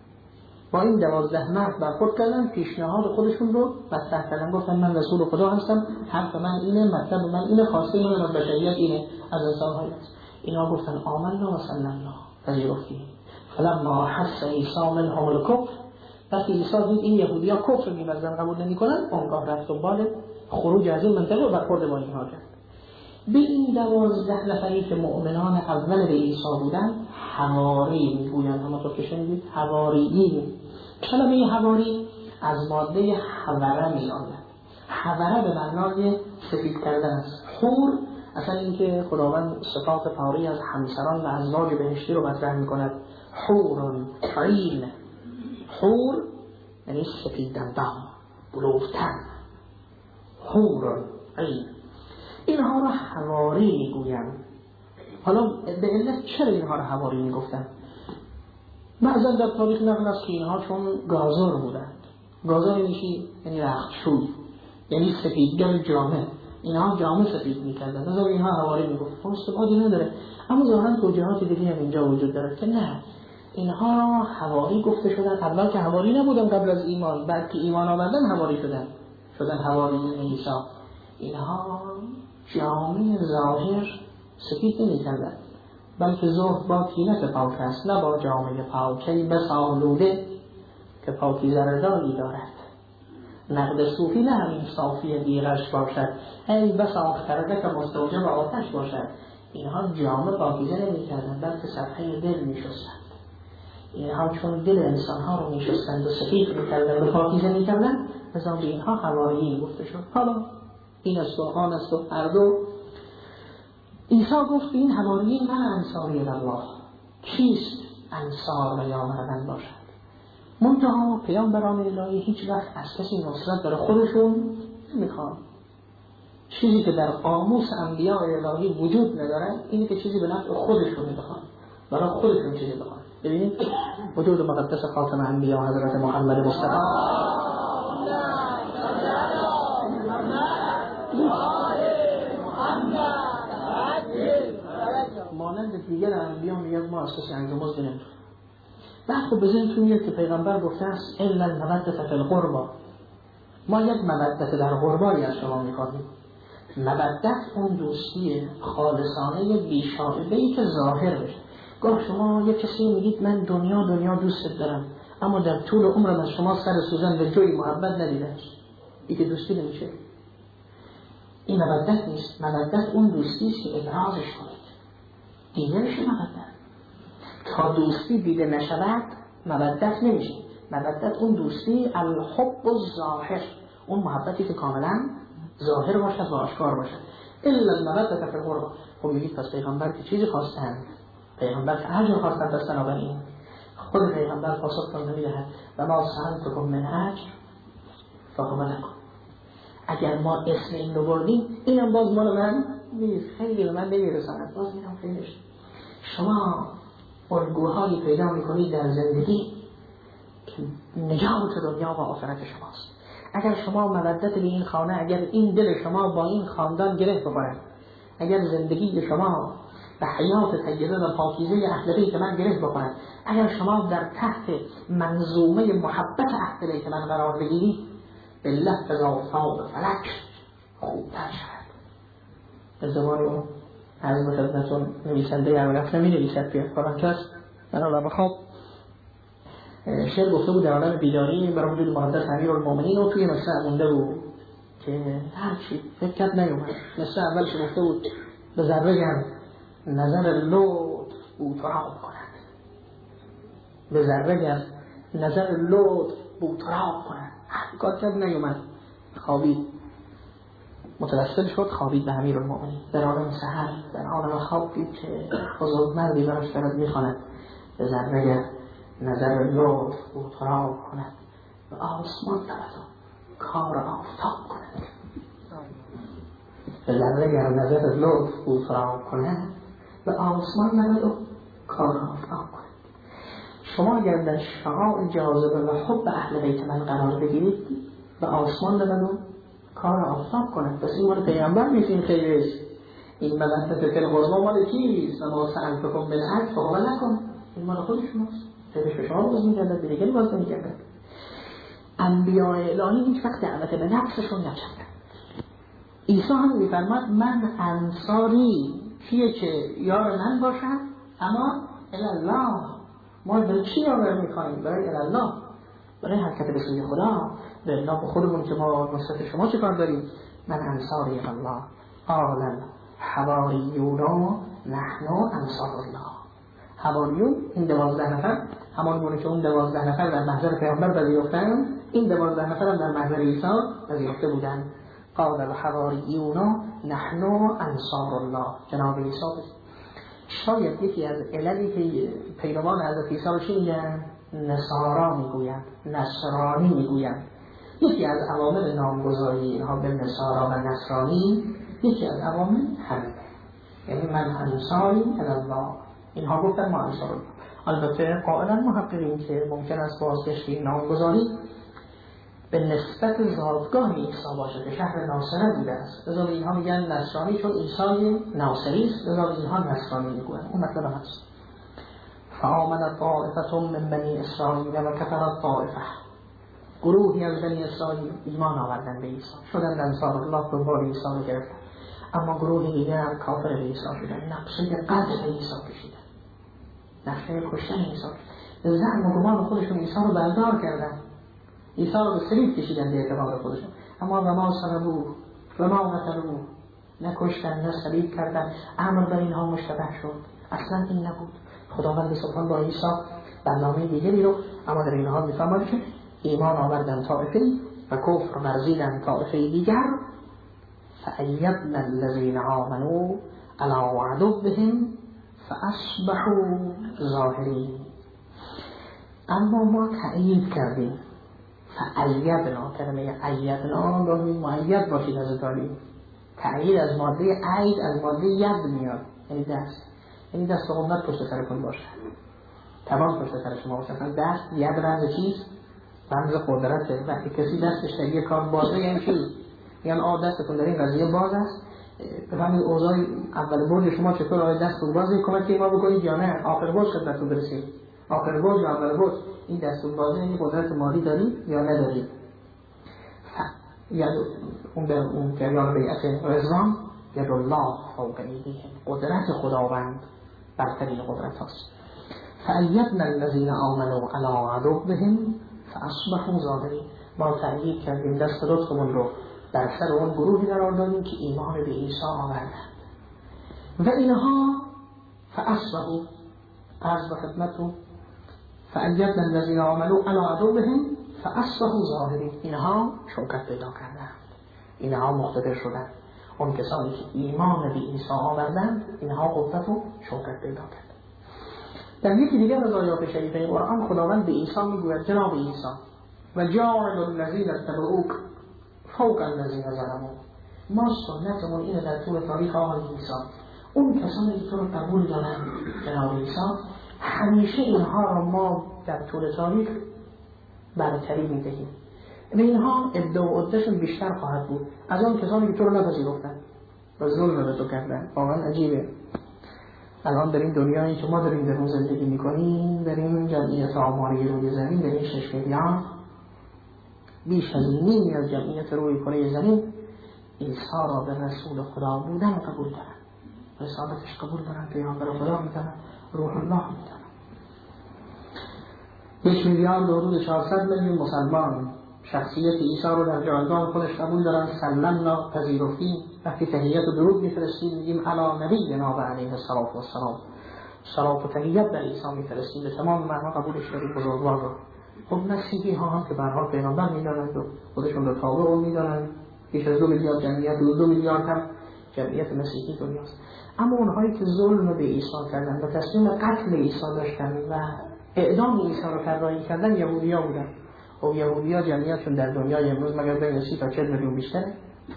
با این دوازده مرد برخورد کردن، پیشنهاد خودشون رو مطرح کردن، گفتن من رسول خدا هستم، حرف من اینه، مطلب من اینه، خواسته من از بشریت اینه، از انسان‌های است. اینا گفتن آمنا و سلمنا، پذیرفتیم. فلما حس عیسی منهم الکفر، وقتی عیسی دید این یهودی‌ها کفر می‌ورزن، قبول نمی‌کنن، اونگاه رفت دنبال خروج از این منطقه و برخورد با اینها کرد. به این دوازده نفری که مؤمنان اول به عیسی بودن حواری میگویند، همونطور که شنیدید حواریین. کلمه حواری از ماده حوره میآید. حوره به معنای سفید کردن است. حور، اصلا اینکه خداوند صفات طاری از همسران و ازواج بهشتی رو مطرح میکند، حور عین. حور یعنی سفیدندم، بلوفتن. حور عین، اینها را حواری میگویند. حالا به علت چرا اینها را حواری میگفتند؟ بعضا در تاریخ نقل است که اینها چون گازر بودند. گازر یعنی چی؟ یعنی رختشوی، یعنی سفیدگر جامه. اینها جامه سفید میکردند، از اینها حواری میگفت. استفاده نداره، اما ظاهرا توجیهات دیگه هم اینجا وجود داره که نه، اینها حواری گفته شدن. اول که حواری نبودن قبل از ایمان، بعد که ایمان آوردن حواری شدن، شدن حواریین عیسی. اینها جامعه ظاهر سفید نمی کردن، بلکه ظهر با طینت پاک است، نه با جامعه پاکی بس آلوده که پاکی زردانی دارد. نقد صوفی نه همین صافی دیرش باشد، ای بس آخترده که مستوجب آتش باشد. اینها جامعه پاکیزه نمی کردن، بلکه صفحه دل می شستند. اینها چون دل انسانها رو می شستند و سفید می کردن و پاکیزه می کردن، مثلا به اینها حواریین گفته شد. حالا این است و آن است و هر دو. عیسی گفت این حواریین من انصاری الله. کیست انصار و یاوران باشد؟ منتها پیامبران الهی هیچ وقت از کسی نصرت برای خودشون نمیخوان. چیزی که در قاموس انبیاء الهی وجود نداره اینه که چیزی به نفع خودشون بخوان، برای خودشون چیزی بخوان. ببینید وجود مقدس خاتم انبیاء حضرت محمد مصطفی مانند دیگر انبیاء میاد ما اساس انجامات بنیم. بعد خب بزنتون میاد که پیغمبر گفته است الا المودة فی القربى، ما یک مودت در قربایی از شما میخواهیم. مودت اون دوستی خالصانه بی‌شائبه‌ای که ظاهر بشه. گاه شما یک کسی میگید من دنیا دنیا دوست دارم، اما در طول عمرم از شما سر سوزن به جوی محبت ندیده، این که دوستی نمیشه. این مودت نیست. مودت اون دوستی است که ابرازش کنید، دیده نشه مودت. تا دوستی دیده نشود مودت نمیشه. مودت اون دوستی الحب الظاهر، اون محبتی که کاملا ظاهر باشد و آشکار باشد. الا المودة فی القربى. خب میگید پس پیغمبر که چیزی خواستند، پیغمبر که اجر خواستند از بنابراین خود پیغمبر پاسخ میدهد و ما سألتکم من اجر فهو لکم. اگر ما اسم این رو بردیم اینم باز مال من نیست، خیلی به من نمیرساند، باز میرم خیلیش. شما الگوهایی پیدا میکنید در زندگی که نجات دنیا و آخرت شماست. اگر شما مودت به این خانه، اگر این دل شما با این خاندان گره بخورد، اگر زندگی شما به حیات طیبه و پاکیزه اهل بیت من گره بخورد، اگر شما در تحت منظومه محبت اهل بیت من قرار بگیرید، بالله تزاوتاب فلک خوبتر شد. به زبان اون عرض به خدمتون نویسنده عرف نمی نویسد که قرآن کس در عالم خواب شعر گفته بود در عالم بیداری برای وجود مقدس امیرالمومنین و توی مصرع مونده بود که هرچی فکر کرد نیومد. مصرع اولش گفته بود به ذره گر نظر لطف بوتراب کند، به ذره گر نظر لطف بوتراب کند. هر کار کرد نیومد، خوابید، متوسل شد، خوابید به امیرالمومنین. در عالم سحر در عالم خواب دید که بزرگ مردی براش دارد میخواند به ذره گر نظر لطف بوتراب کند و آسمان نبود کار آفتاب کند. به ذره گر نظر لطف بوتراب کند و آسمان نبود کار آفتاب کند. شما اگر در شعاع جاذبه و حب اهل بیت من قرار بگیرید و آسمان نبود کار آفتاب کند. پس این مال پیغمبر نیست، این خیلیش. این مودت فی القربی مال کیست؟ و ما سألتکم من اجر فهو لکم. این مال خود شماست. خیلیش به شما باز می‌گردد، به دیگری باز نمی‌گردد. انبیاء الهی هیچ وقت دعوت به نفسشون نکردند. عیسی هم می‌فرماد من انصاری کیه که یار من باشد، اما الی الله. ما برای چی یار می‌خوایم؟ برای الی الله، برای حرکت به سوی خدا. به الله به خودمون که ما نصرت شما چه کار داریم؟ من انصاری الله قال حواریون نحن انصار الله. حواریون این دوازده نفر، همان گونه که اون دوازده نفر در محضر پیامبر پذیرفتند، این دوازده نفر هم در محضر عیسی پذیرفته بودند. قال الحواریون نحن انصار الله. جناب عیسی شاید یکی از عللی که پیروان حضرت عیسی رو چی میگن؟ نصارا میگویند، نصرانی میگویند. یکی از عوامل نامگذاری اینها به نصارا و نصرانی، یکی از عوامل همین، یعنی من انصاری الله. اینها گفتن ما انصار الله. البته قائلا محققین که ممکن است بازگشتی نامگذاری به نسبت زادگاه عیسی باشه که شهر ناصره بوده است، لذا اینها میگن نصرانی چون عیسی ناصری است، لذا اینها نصرانی میگویند. اون مطلب هست. فآمنت طائفة من بنی اسرائیل و کفرت طائفه. گروهی از بنی اسرائیل ایمان آوردن به عیسی، شدن انصار الله، دنبال عیسی رو گرفتن. اما گروهی دیگر کافر به عیسی شدن، نقشه قتل عیسی کشیدن، نقشه کشتن عیسی. زعم و گمان خودشون عیسی رو بردار کردن، عیسی رو به صلیب کشیدن به اعتبار خودشون. اما و ما صلبوه و ما قتلوه، نکشتن نه صلیب کردن. امر بر اینها مشتبه شد، اصلا این نبود. خداوند سبحان با عیسی برنامه دیگری رو، اما در این حال میفهمد که ایمان آوردن طائفه و کفر ورزیدن طائفه دیگر. فأیدنا الذین آمنوا علی عدوهم فاصبحوا ظاهرین. اما ما تأیید کردیم. فأیدنا، کلمه ایدنا گاهی مؤید باشید از داریم، تأیید از ماده عید از ماده ید میاد، یعنی دست، یعنی دست و قدرت پشت سر کن باشه، توان پشت سر شما باشه. دست ید رمز چیست؟ رمز قدرته. وقتی کسی دستش در یک کار بازه یعنی چی؟ یعنی آه دستتون در این قضیه باز است. بفهمید اوضاع اول برج شما چطور، آیا دستتون بازه کمک ما بکنید یا نه، آخر برج خدمتتون برسید، آخر برج یا اول برج این دستتون بازه، این قدرت مالی دارید یا ندارید. یعنی اون به اون جریان بیعت رضوان ید الله فوق ایدیهم، قدرت خداوند برترین قدرت هاست. فأیدنا الذین آمنوا علی عدوهم فاصبحوا ظاهرین، ما تأیید کردیم دست لطفمون رو در سر اون گروهی قرار دادیم که ایمان به عیسی آوردند و اینها فاصبحوا عرض به خدمتتون فأیدنا الذین آمنوا علی عدوهم فاصبحوا ظاهرین، اینها شوکت پیدا کردند، اینها مقتدر شدند. اون کسانی که ایمان به عیسی آوردند اینها قدرت و شوکت پیدا کردند. در یکی دیگر از آیات شریفه قرآن خداوند به عیسی میگوید جناب عیسی و جاعل الذین اتبعوک فوق الذین ظلموا، ما سنتمون اینه در طول تاریخ آقای عیسی اون کسانی که تو رو قبول دارن جناب عیسی همیشه اینها را ما در طول تاریخ برتری میدهیم و اینها ادعا و عدهشون بیشتر خواهد بود از آن کسانی که تو رو نپذیرفتن و ظلم به تو کردن. واقعا عجیبه الان در این دنیایی که ما داریم در اون زندگی میکنیم، در این جمعیت آماری روی زمین، در این شش میلیارد، بیش از نیمی از جمعیت روی کره زمین عیسی را به رسول خدا بودن قبول دارن، رسالتش قبول دارن، پیامبر خدا میدونن، روح الله میدونن. یک میلیارد و حدود چهارصد میلیون مسلمان شخصیت عیسی رو در جایگاه خودش قبول دارن، سلمنا پذیرفتیم. وقتی تحیت و درود میفرستیم میگیم علی نبینا و علیه الصلاة والسلام، صلات و تحیت در عیسی میفرستیم، به تمام معنا قبولش داریم بزرگوار رو. خب مسیحی ها هم که به هر حال پیغمبر میدانند و خودشون رو تابع رو میدانند، بیش از دو میلیارد جمعیت، دو, دو میلیارد هم جمعیت مسیحی دنیاست. اما اونهایی که ظلم به عیسی کردن و تصمیم قتل عیسی داشتن و اعدام عیسی رو طراحی کردن یهودی‌ها بودن. خب یهودی‌ها جمعیتشون در دنیای امروز مگر بین سی تا چهل میلیون بیشتره؟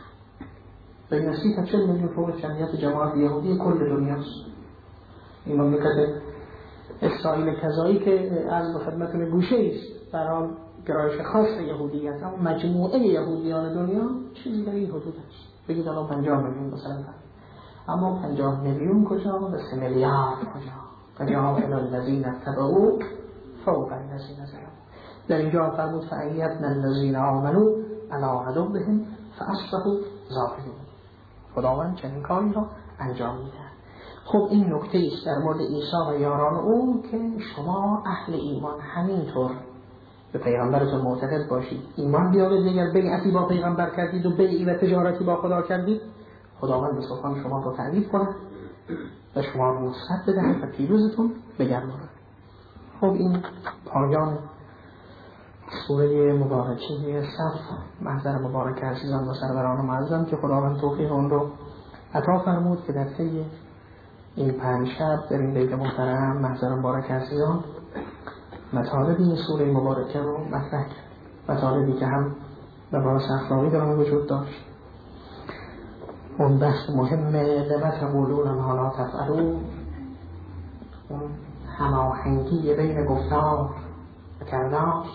بین سی تا چهل میلیون فوق جمعیت جماعت یهودی کل دنیاست. این مملکت اسرائیل کذایی که از خدمتتون گوشه است در آن گرایش خاص یهودیت، اما مجموعه یهودیان دنیا چیزی در این حدود است. بگید الان پنجاه میلیون مثلا، اما پنجاه میلیون کجا و سه میلیارد کجا؟ فجاء الذین اتبعوا فوق الذین ظلموا. در اینجا فرمود فأیدنا الذین آمنوا علی عدوهم فاصبحوا ظاهرین. خداوند چنین کاری را انجام میده. خب این نکته است در مورد عیسی و یاران او که شما اهل ایمان همینطور به پیغمبرتون معتقد باشید، ایمان بیارید. اگر بیعتی با پیغمبر کردید و بیعی و تجارتی با خدا کردید، خداوند به سلطان شما رو تعریف کنه و شما رو نصرت بدهد و پیروزتون بگرداند. خب این پایان سوره مبارکه صف. محضر مبارک عزیزان و سروران معظم که خداوند توفیق اون رو عطا فرمود که در طی این پنج شب در این بیت محترم محضر مبارک عزیزان مطالب این سوره مبارکه رو مطرح کرد، مطالبی که هم مباحث اخلاقی در آن وجود داشت. اون بحث مهمه لما تقولون ما لا تفعلون، اون هماهنگی بین گفتار و کردار،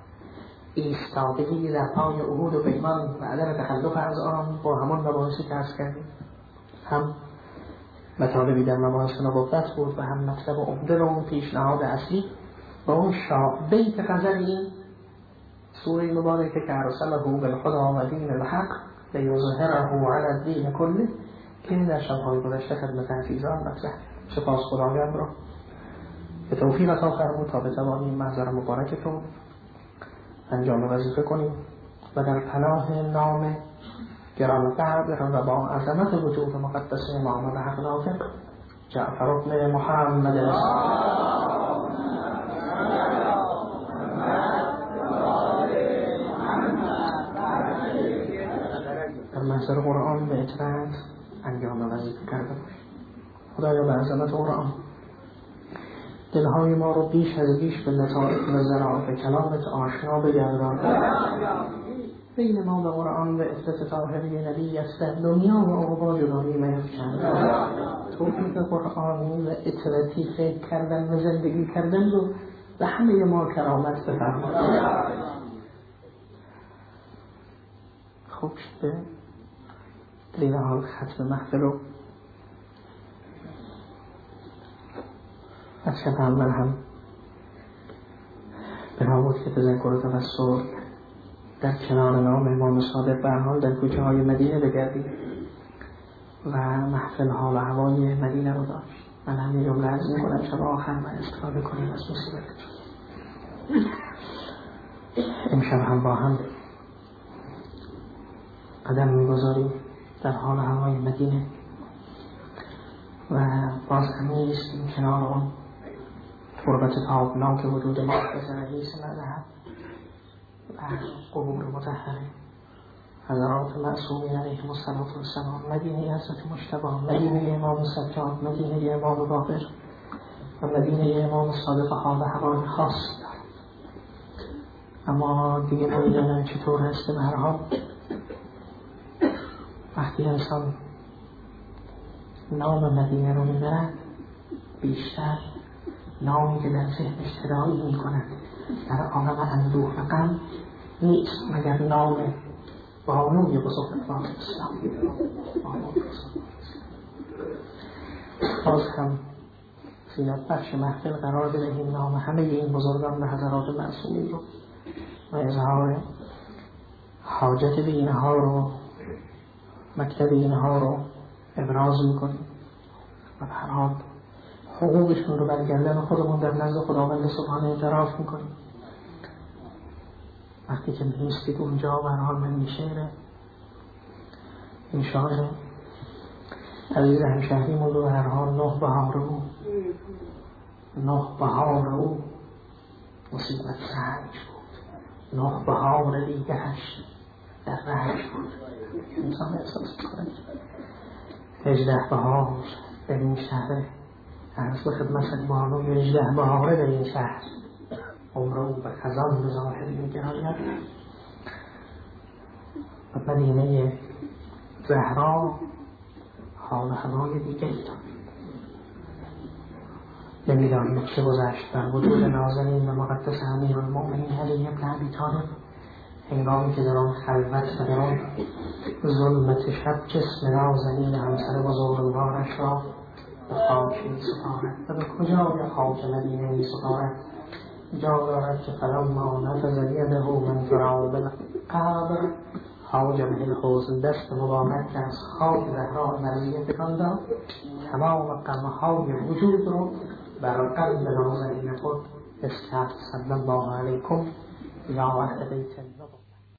ایستادگی در پای عهود و پیمان و عدم تخلف از آن با همون مباحثی که عرض کردیم، هم مطالبی در مباحث نبوت بود و هم مطلب عمده و اون پیشنهاد اصلی و اون بیت غزل این سوره مبارکه که ارسله بالهدی و دین الحق لیظهره علی الدین کله که در شب‌های گذشته خدمت عزیزان مطرح. سپاس خداوند را به توفیق عطا فرمود تا بتوانیم محضر مبارکتون انجام وظیفه کنیم و در پناه نام گرانقدر و با عظمت وجود مقدس امام الحق ناطق جعفر بن محمد در محضر قرآن به اطاعت انجام وظیفه کرده باشیم. خدایا به عظمت قرآن دلهای ما رو بیش از بیش به لطائف و ظرافت کلامت آشنا بگردان بین ما و قرآن و افتتاحیه نبی است دنیا و عقبا جدایی میفکند. توفیق قرآنی و اطلاعاتی فکر کردن و زندگی کردن رو به همه ما کرامت بفرمایید. خوب شده در این حال ختم محفل رو از شب اول هم به نابود که تذکر و تفسر در کنار نام امام صادق به حال در کوچه های مدینه بگردید و محفل حال و هوای مدینه رو داشت. من هم یه جمله عرض می‌کنم شب آخر و استفاده کنیم از مصیبت. امشب هم با هم قدم می‌گذاریم در حال هوای مدینه و باز هم نیستیم کنار اون تربت تابناک وجود مقدس رئیس مذهب و قبور مطهره حضرات معصومین علیهم السلام، مدینه حضرت مجتبی، مدینه امام سجاد، مدینه امام باقر و مدینه امام صادق حال هوای خاص دارد. اما دیگه نمیدونم چطور هست. به هر حال وقتی انسان نام مدینه رو میبرد بیشتر نامی که در ذهنش تداعی میکند در عالم اندوه و غم نیست مگر نام بانوی بزرگوار اسلام. باز هم زینت بخش محفل قرار بدهیم نام همه این بزرگان و حضرات معصومین رو و اظهار حاجت به اینها رو، مکتب اینها رو ابراز میکنیم و به هر حال حقوقشون رو برگردن خودمون در نزد خداوند سبحانه اعتراف میکنیم. وقتی که میستید اونجا به هر حال من این شعر این شاعر عزیز همشهریمون رو به هر حال نه بهار او نه بهار او مصیبت رنج بود، نه بهار دیگرش در رنج بود. انسان احساس کنه هجده بهار در این شهر عرض به خدمت بانوی هجده بهاره در این شهر عمر او به خزان به ظاهری می‌گراید و مدینه زهرا حال هوای دیگری دارد. نمی‌دانید چه گذشت بر وجود نازنین و مقدس امیرالمؤمنین علی بن ابی طالب هنگامی که در آن خلوت و در آن ظلمت شب جسم نازنین همسر بزرگوارش را به خاک می‌سپارد و به کجای خاک مدینه می‌سپارد؟ جا دارد که فلما نفذ یده من تراب القبر حاج به الحزن، دست مبارک که از خاک زهرا مرضیه تکان داد تمام غم‌های وجود رو بر قلب نازنین خود اسکت. صلی الله علیکم یا اهل بیت النبوة.